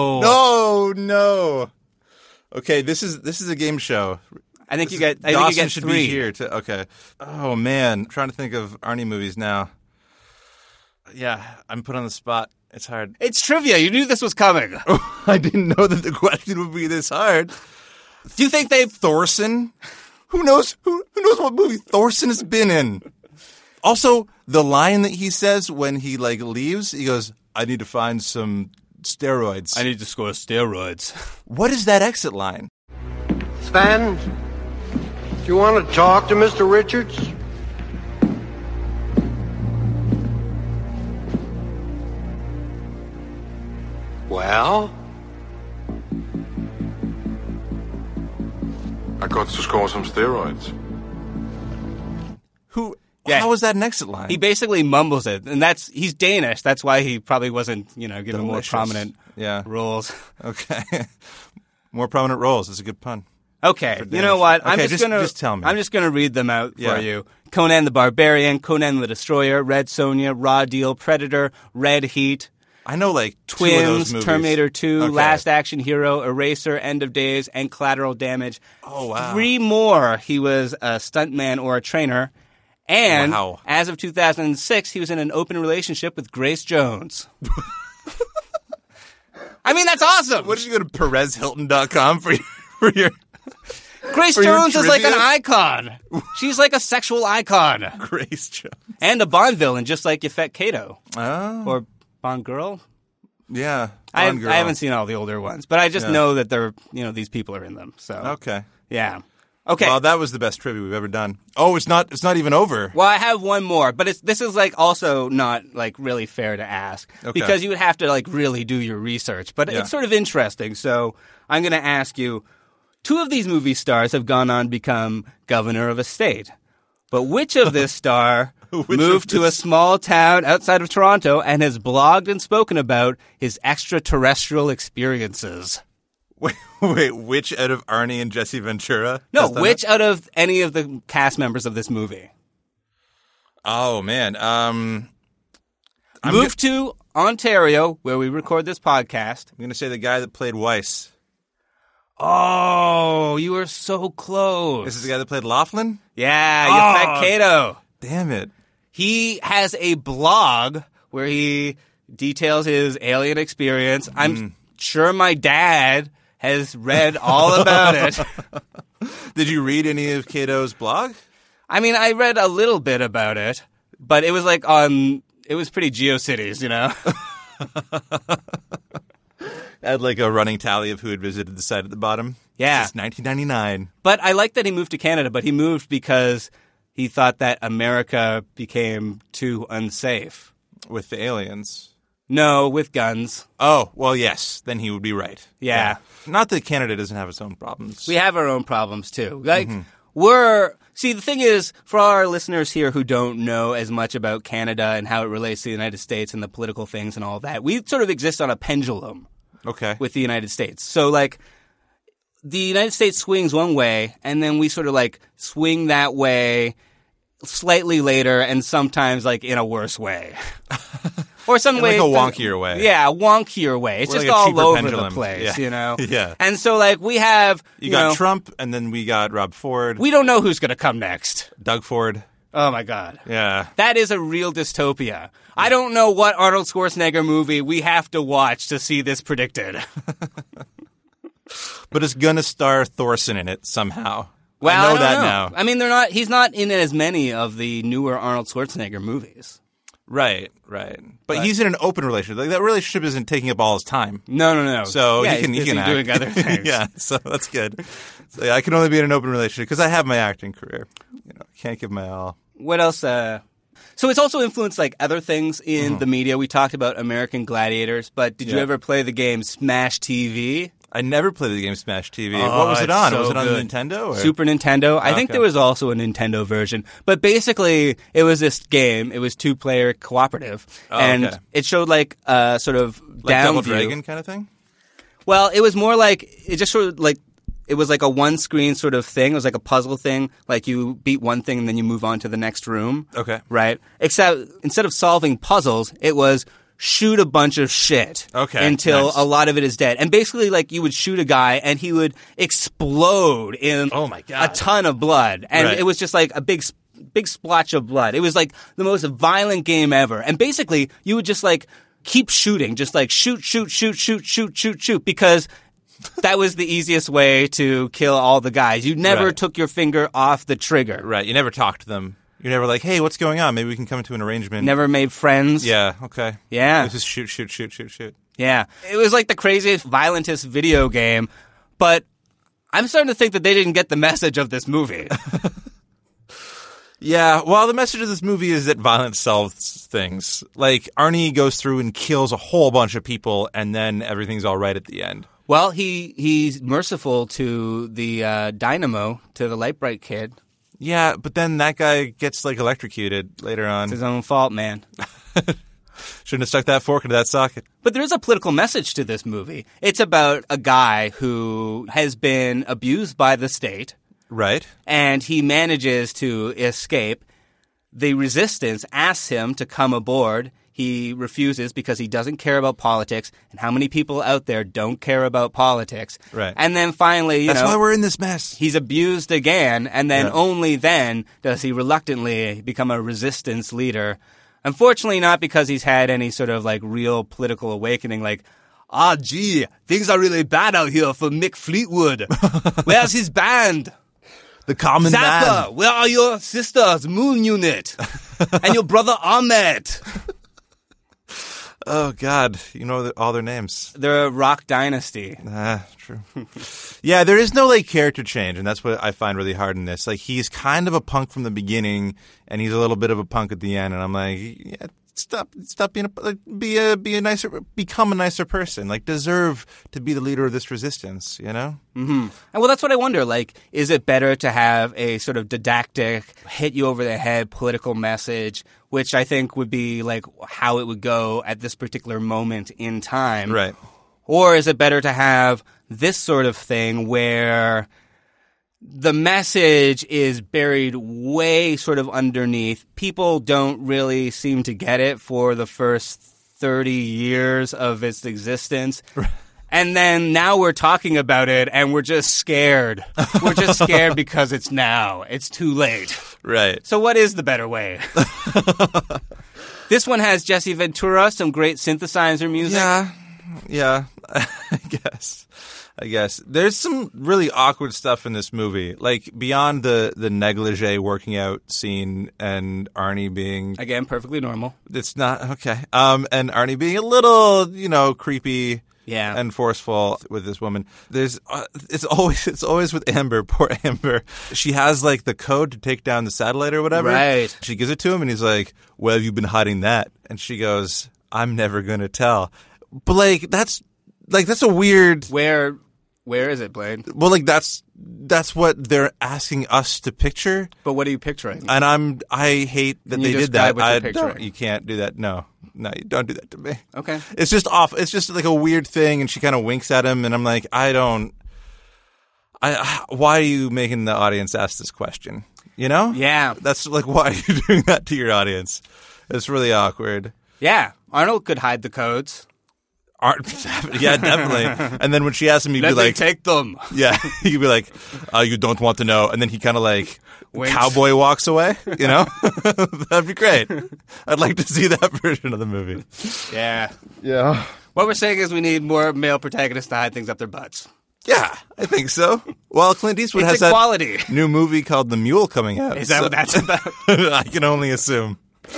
No. Okay, this is a game show. I think you get should 3. be here too. Okay. Oh man, I'm trying to think of Arnie movies now. Yeah, I'm put on the spot. It's hard. It's trivia. You knew this was coming. I didn't know that the question would be this hard. Do you think Thorsen? Who knows? Who knows what movie Thorsen has been in? Also, the line that he says when he leaves, he goes, "I need to find some steroids. I need to score steroids." What is that exit line? Sven, do you want to talk to Mr. Richards? Well? I got to score some steroids. Who? Yeah. How is that an exit line? He basically mumbles it, and he's Danish. That's why he probably wasn't, given more prominent roles. Okay. More prominent roles. That's a good pun. Okay. You know what? Okay, just tell me. I'm just going to read them out for you. Conan the Barbarian, Conan the Destroyer, Red Sonja, Raw Deal, Predator, Red Heat. I know Twins, 2 of those movies. Terminator 2, Okay. Last Action Hero, Eraser, End of Days, and Collateral Damage. Oh, wow. 3 more he was a stuntman or a trainer. And as of 2006, he was in an open relationship with Grace Jones. I mean, that's awesome. What did you go to PerezHilton.com for your Grace Jones is like an icon. She's like a sexual icon. Grace Jones. And a Bond villain, just like Yvette Kato. Oh. Or Bond Girl. Yeah. I Bond Girl. haven't seen all the older ones, but I just know that they're, these people are in them. So Okay. Yeah. Okay. Well, that was the best trivia we've ever done. Oh, it's not even over. Well, I have one more, but this is also not really fair to ask because you would have to really do your research. But it's sort of interesting. So I'm going to ask you, 2 of these movie stars have gone on to become governor of a state. But which of this star moved to a small town outside of Toronto and has blogged and spoken about his extraterrestrial experiences? Wait, which out of Arnie and Jesse Ventura? No, which out of any of the cast members of this movie? Oh, man. Moved to Ontario, where we record this podcast. I'm going to say the guy that played Weiss. Oh, you were so close. This is the guy that played Laughlin? Yeah, Yvette Kato. Damn it. He has a blog where he details his alien experience. I'm sure my dad has read all about it. Did you read any of Cato's blog? I mean, I read a little bit about it, but it was it was pretty GeoCities, Had a running tally of who had visited the site at the bottom. Yeah. Since 1999. But I like that he moved to Canada, but he moved because he thought that America became too unsafe. With the aliens. No, with guns. Oh, well, yes. Then he would be right. Yeah. Not that Canada doesn't have its own problems. We have our own problems, too. See, the thing is, for our listeners here who don't know as much about Canada and how it relates to the United States and the political things and all that, we sort of exist on a pendulum. Okay. With the United States. So, the United States swings one way, and then we sort of, swing that way slightly later and sometimes, in a worse way. Or some in way, like a wonkier way. Yeah, a wonkier way. It's Or just like a all cheaper over pendulum. the place, Yeah. you know. Yeah. And so, like, we have You got know, Trump, and then we got Rob Ford, we don't know who's going to come next. Doug Ford. Oh my God. Yeah. That is a real dystopia. I don't know what Arnold Schwarzenegger movie we have to watch to see this predicted. But it's gonna star Thorson in it somehow. Well, I know don't that know. now. I mean, he's not in as many of the newer Arnold Schwarzenegger movies. Right. But he's in an open relationship. Like that relationship isn't taking up all his time. No. So yeah, he can he's act. doing other things. Yeah, so that's good. So yeah, I can only be in an open relationship because I have my acting career. You know, I can't give my all. What else? So it's also influenced like other things in the media. We talked about American Gladiators, but did you ever play the game Smash TV? I never played the game Smash TV. Oh, what was it on? so Was it on good. Nintendo? Or? Super Nintendo. I think Okay. there was also a Nintendo version. But basically, it was this game. It was 2-player cooperative. and okay. it showed like sort of Like down Double view. Dragon kind of thing? Well, it was more like it just sort of like it was like a one-screen sort of thing. It was like a puzzle thing. Like you beat one thing and then you move on to the next room. Okay. Right? Except instead of solving puzzles, it was shoot a bunch of shit until nice. a lot of it is dead. And basically, like, you would shoot a guy and he would explode in Oh my God. a ton of blood. And Right. it was just like a big splotch of blood. It was like the most violent game ever. And basically, you would just like keep shooting, just like shoot, because that was the easiest way to kill all the guys. You never Right. took your finger off the trigger. Right. You never talked to them. You're never like, hey, what's going on? Maybe we can come to an arrangement. Never made friends. Yeah, okay. Yeah. It's just shoot. Yeah. It was like the craziest, violentest video game, but I'm starting to think that they didn't get the message of this movie. Yeah, well, the message of this movie is that violence solves things. Like, Arnie goes through and kills a whole bunch of people, and then everything's all right at the end. Well, he's merciful to the Dynamo, to the Lightbright kid. Yeah, but then that guy gets, like, electrocuted later on. It's his own fault, man. Shouldn't have stuck that fork into that socket. But there is a political message to this movie. It's about a guy who has been abused by the state. Right. And he manages to escape. The resistance asks him to come aboard. He refuses because he doesn't care about politics. And how many people out there don't care about politics? Right. And then finally, That's why we're in this mess. he's abused again. And then Yeah. only then does he reluctantly become a resistance leader. Unfortunately, not because he's had any sort of like real political awakening, like, gee, things are really bad out here for Mick Fleetwood. Where's his band? The common Zappa, man. where are your sisters, Moon Unit, and your brother Ahmed? Oh, God. You know all their names. They're a rock dynasty. True. Yeah, there is no, like, character change, and that's what I find really hard in this. Like, he's kind of a punk from the beginning, and he's a little bit of a punk at the end, and I'm like, yeah, stop being become a nicer person. Like, deserve to be the leader of this resistance, you know? Mm-hmm. And well, that's what I wonder. Like, is it better to have a sort of didactic, hit you over the head political message, which I think would be like how it would go at this particular moment in time? Right. Or is it better to have this sort of thing where the message is buried way sort of underneath? People don't really seem to get it for the first 30 years of its existence. And then now we're talking about it and we're just scared. We're just scared because it's now. It's too late. Right. So what is the better way? This one has Jesse Ventura, some great synthesizer music. Yeah, I guess. There's some really awkward stuff in this movie. Like, beyond the negligee working out scene and Arnie being... Again, perfectly normal. It's not... Okay. And Arnie being a little, creepy... Yeah. And forceful with this woman. There's it's always with Amber, poor Amber. She has like the code to take down the satellite or whatever. Right. She gives it to him and he's like, "Where have you been hiding that?" And she goes, "I'm never going to tell." But that's a weird. Where is it, Blade? Well, like that's what they're asking us to picture. But what are you picturing? And I hate that Can you they did describe that. what you're I picturing? don't. You can't do that. No, you don't do that to me. Okay. It's just off. It's just like a weird thing, and she kind of winks at him, and I'm like, why are you making the audience ask this question? You know? Yeah. That's like, why are you doing that to your audience? It's really awkward. Yeah, Arnold could hide the codes. Yeah, definitely. And then when she asked him, he'd be like, take them. Yeah, he'd be like, you don't want to know. And then he kind of like Winks. cowboy walks away, you know? That'd be great. I'd like to see that version of the movie. Yeah. Yeah. What we're saying is we need more male protagonists to hide things up their butts. Yeah, I think so. Well, Clint Eastwood It's has equality. that new movie called The Mule coming out. Is that what that's about? I can only assume.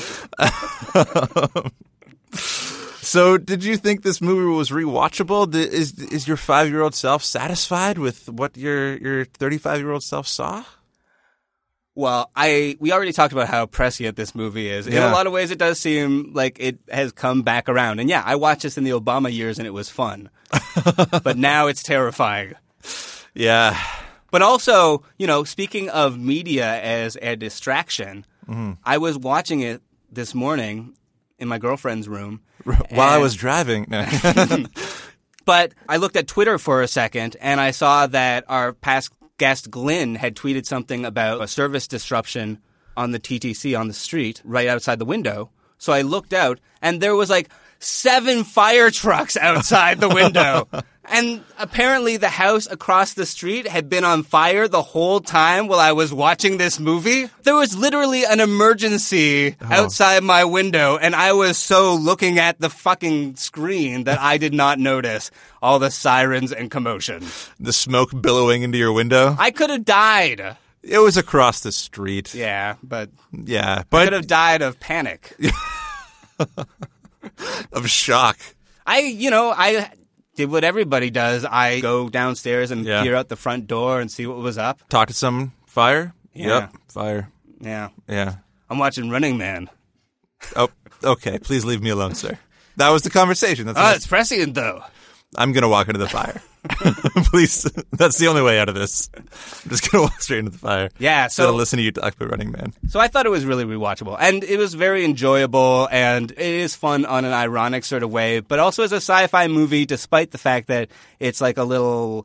So, did you think this movie was rewatchable? Is your 5-year-old self satisfied with what your 35-year-old self saw? Well, we already talked about how prescient this movie is. In Yeah. a lot of ways, it does seem like it has come back around. And yeah, I watched this in the Obama years and it was fun. But now it's terrifying. Yeah. But also, speaking of media as a distraction, I was watching it this morning in my girlfriend's room. While I was driving. No. But I looked at Twitter for a second and I saw that our past guest Glynn had tweeted something about a service disruption on the TTC on the street right outside the window. So I looked out and there was like 7 fire trucks outside the window. And apparently the house across the street had been on fire the whole time while I was watching this movie. There was literally an emergency outside my window, and I was so looking at the fucking screen that I did not notice all the sirens and commotion. The smoke billowing into your window. I could have died. It was across the street. Yeah, but Yeah, I but could have died of panic. of shock. I did what everybody does. I go downstairs and Yeah. peer out the front door and see what was up. Talk to some fire? Yeah. Yep, fire. Yeah. Yeah. I'm watching Running Man. Oh, okay. Please leave me alone, sir. That was the conversation. That's Oh, it's prescient, though. I'm going to walk into the fire. Please. That's the only way out of this. I'm just going to walk straight into the fire. Yeah, Instead of so listen to you talk about Running Man. so I thought it was really rewatchable. And it was very enjoyable, and it is fun on an ironic sort of way, but also as a sci-fi movie, despite the fact that it's like a little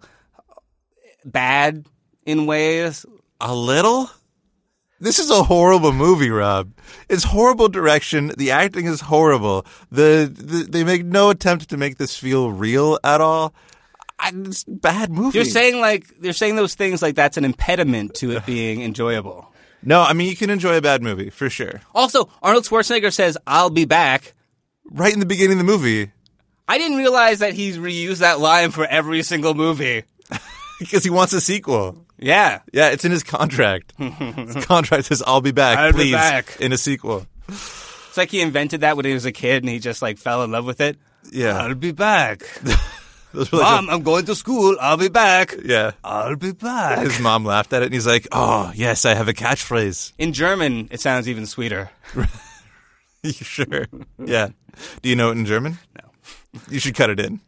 bad in ways. A little? This is a horrible movie, Rob. It's horrible direction. The acting is horrible. They make no attempt to make this feel real at all. It's a bad movie. You're saying those things like that's an impediment to it being enjoyable. No, I mean, you can enjoy a bad movie, for sure. Also, Arnold Schwarzenegger says, "I'll be back." Right in the beginning of the movie. I didn't realize that he's reused that line for every single movie. Because he wants a sequel. Yeah. Yeah, it's in his contract. His contract says, I'll be back, I'll be please, back. in a sequel. It's like he invented that when he was a kid and he just like fell in love with it. Yeah. I'll be back. Those were like Mom, I'm going to school. I'll be back. yeah. I'll be back. His mom laughed at it, and he's like, oh, yes, I have a catchphrase. In German, it sounds even sweeter. You sure? Yeah. Do you know it in German? No. You should cut it in.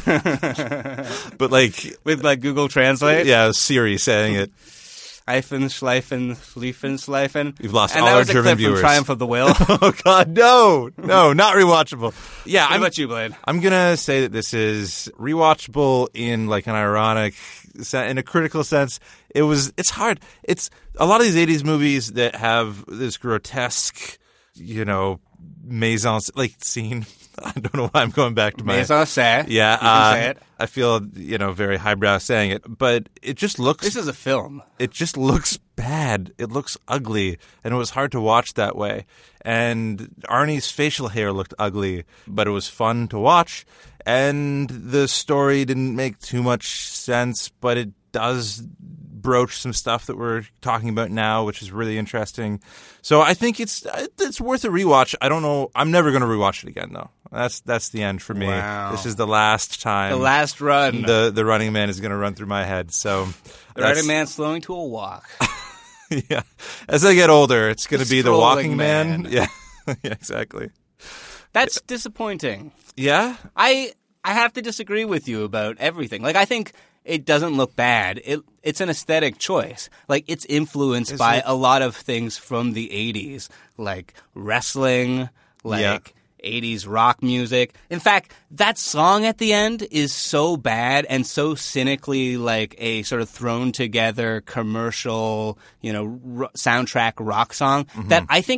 But like, With like Google Translate. yeah, Siri saying it. Eifen, Schleifen, Schlieffen, Schleifen. We've lost and all that our was a German clip viewers. From Triumph of the Will. Oh, God, no, not rewatchable. Yeah, What about you, Blaine? I'm going to say that this is rewatchable in like an ironic, in a critical sense. It's hard. It's a lot of these 80s movies that have this grotesque, mise-en-scene, scene. I don't know why I'm going back to my... Mise-en-scène. Yeah. You can say it. I feel, very highbrow saying it, but it just looks... This is a film. It just looks bad. It looks ugly, and it was hard to watch that way. And Arnie's facial hair looked ugly, but it was fun to watch. And the story didn't make too much sense, but it does broach some stuff that we're talking about now, which is really interesting. So I think it's worth a rewatch. I don't know. I'm never going to rewatch it again, though. That's the end for me. Wow. This is the last time. The last run. The Running Man is going to run through my head. So The Running Man slowing to a walk. yeah. As I get older, it's going to be the Strolling Walking Man. Man. Yeah. Yeah, exactly. That's disappointing. Yeah? I have to disagree with you about everything. Like, I think it doesn't look bad. It's an aesthetic choice. Like, it's influenced by a lot of things from the 80s, like wrestling, like 80s rock music. In fact, that song at the end is so bad and so cynically like a sort of thrown together commercial, soundtrack rock song that I think it's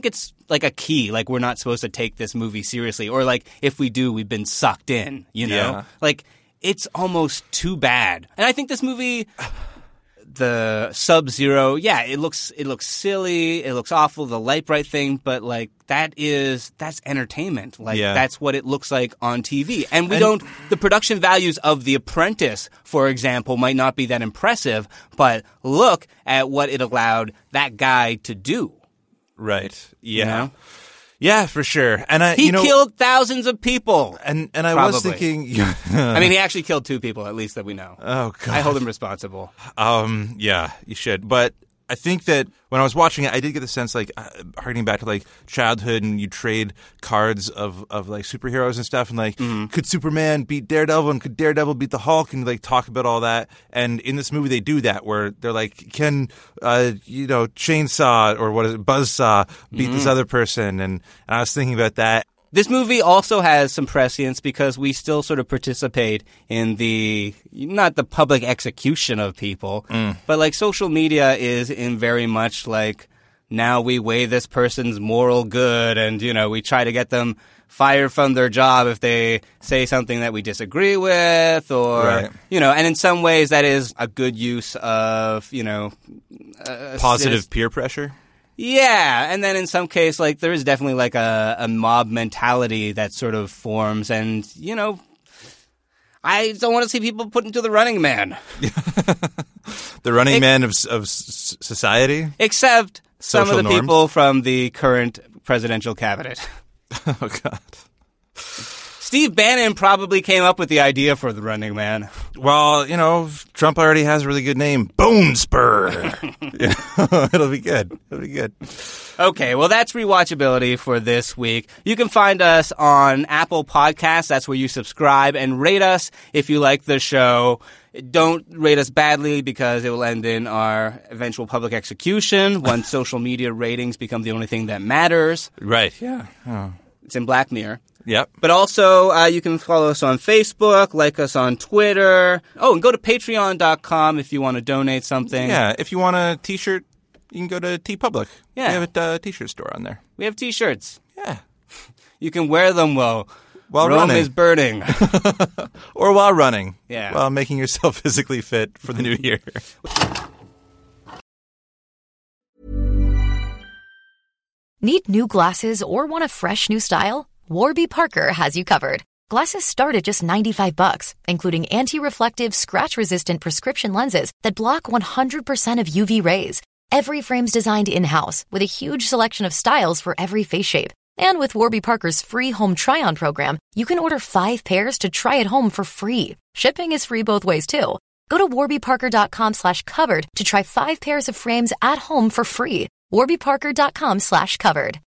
like a key, like we're not supposed to take this movie seriously, or like if we do, we've been sucked in, you know? Yeah. Like it's almost too bad. And I think this movie, the Sub-Zero, yeah, it looks silly, it looks awful, the light bright thing, but like that's entertainment. Like that's what it looks like on TV. And the production values of The Apprentice, for example, might not be that impressive, but look at what it allowed that guy to do. Right. Yeah. You know? Yeah, for sure. And he killed thousands of people. And I was thinking, I mean, he actually killed 2 people, at least that we know. Oh God, I hold him responsible. Yeah, you should. But I think that when I was watching it, I did get the sense, like, harkening back to, like, childhood, and you trade cards of like, superheroes and stuff, and, like, could Superman beat Daredevil, and could Daredevil beat the Hulk, and, like, talk about all that. And in this movie, they do that, where they're like, can, Chainsaw, or what is it, Buzzsaw, beat this other person? And I was thinking about that. This movie also has some prescience because we still sort of participate in not the public execution of people, but like social media is in very much like, now we weigh this person's moral good and, we try to get them fired from their job if they say something that we disagree with or, and in some ways that is a good use of, positive peer pressure. Yeah, and then in some case, like, there is definitely, like, a mob mentality that sort of forms, and, I don't want to see people put into the Running Man. The Running Man of society? Except some Social of the norms? people from the current presidential cabinet. Oh, God. Steve Bannon probably came up with the idea for the Running Man. Well, Trump already has a really good name. Bone Spur. It'll be good. Okay, well, that's rewatchability for this week. You can find us on Apple Podcasts. That's where you subscribe, and rate us if you like the show. Don't rate us badly because it will end in our eventual public execution once social media ratings become the only thing that matters. Right, yeah. Oh. It's in Black Mirror. Yep. But also, you can follow us on Facebook, like us on Twitter. Oh, and go to patreon.com if you want to donate something. Yeah, if you want a T-shirt, you can go to TeePublic. Yeah. We have a T-shirt store on there. We have T-shirts. Yeah. You can wear them while Rome running. is burning. Or while running. Yeah. While making yourself physically fit for the new year. Need new glasses or want a fresh new style? Warby Parker has you covered. Glasses start at just $95, including anti-reflective, scratch-resistant prescription lenses that block 100% of UV rays. Every frame's designed in-house with a huge selection of styles for every face shape. And with Warby Parker's free home try-on program, you can order 5 pairs to try at home for free. Shipping is free both ways, too. Go to warbyparker.com/covered to try 5 pairs of frames at home for free. warbyparker.com/covered.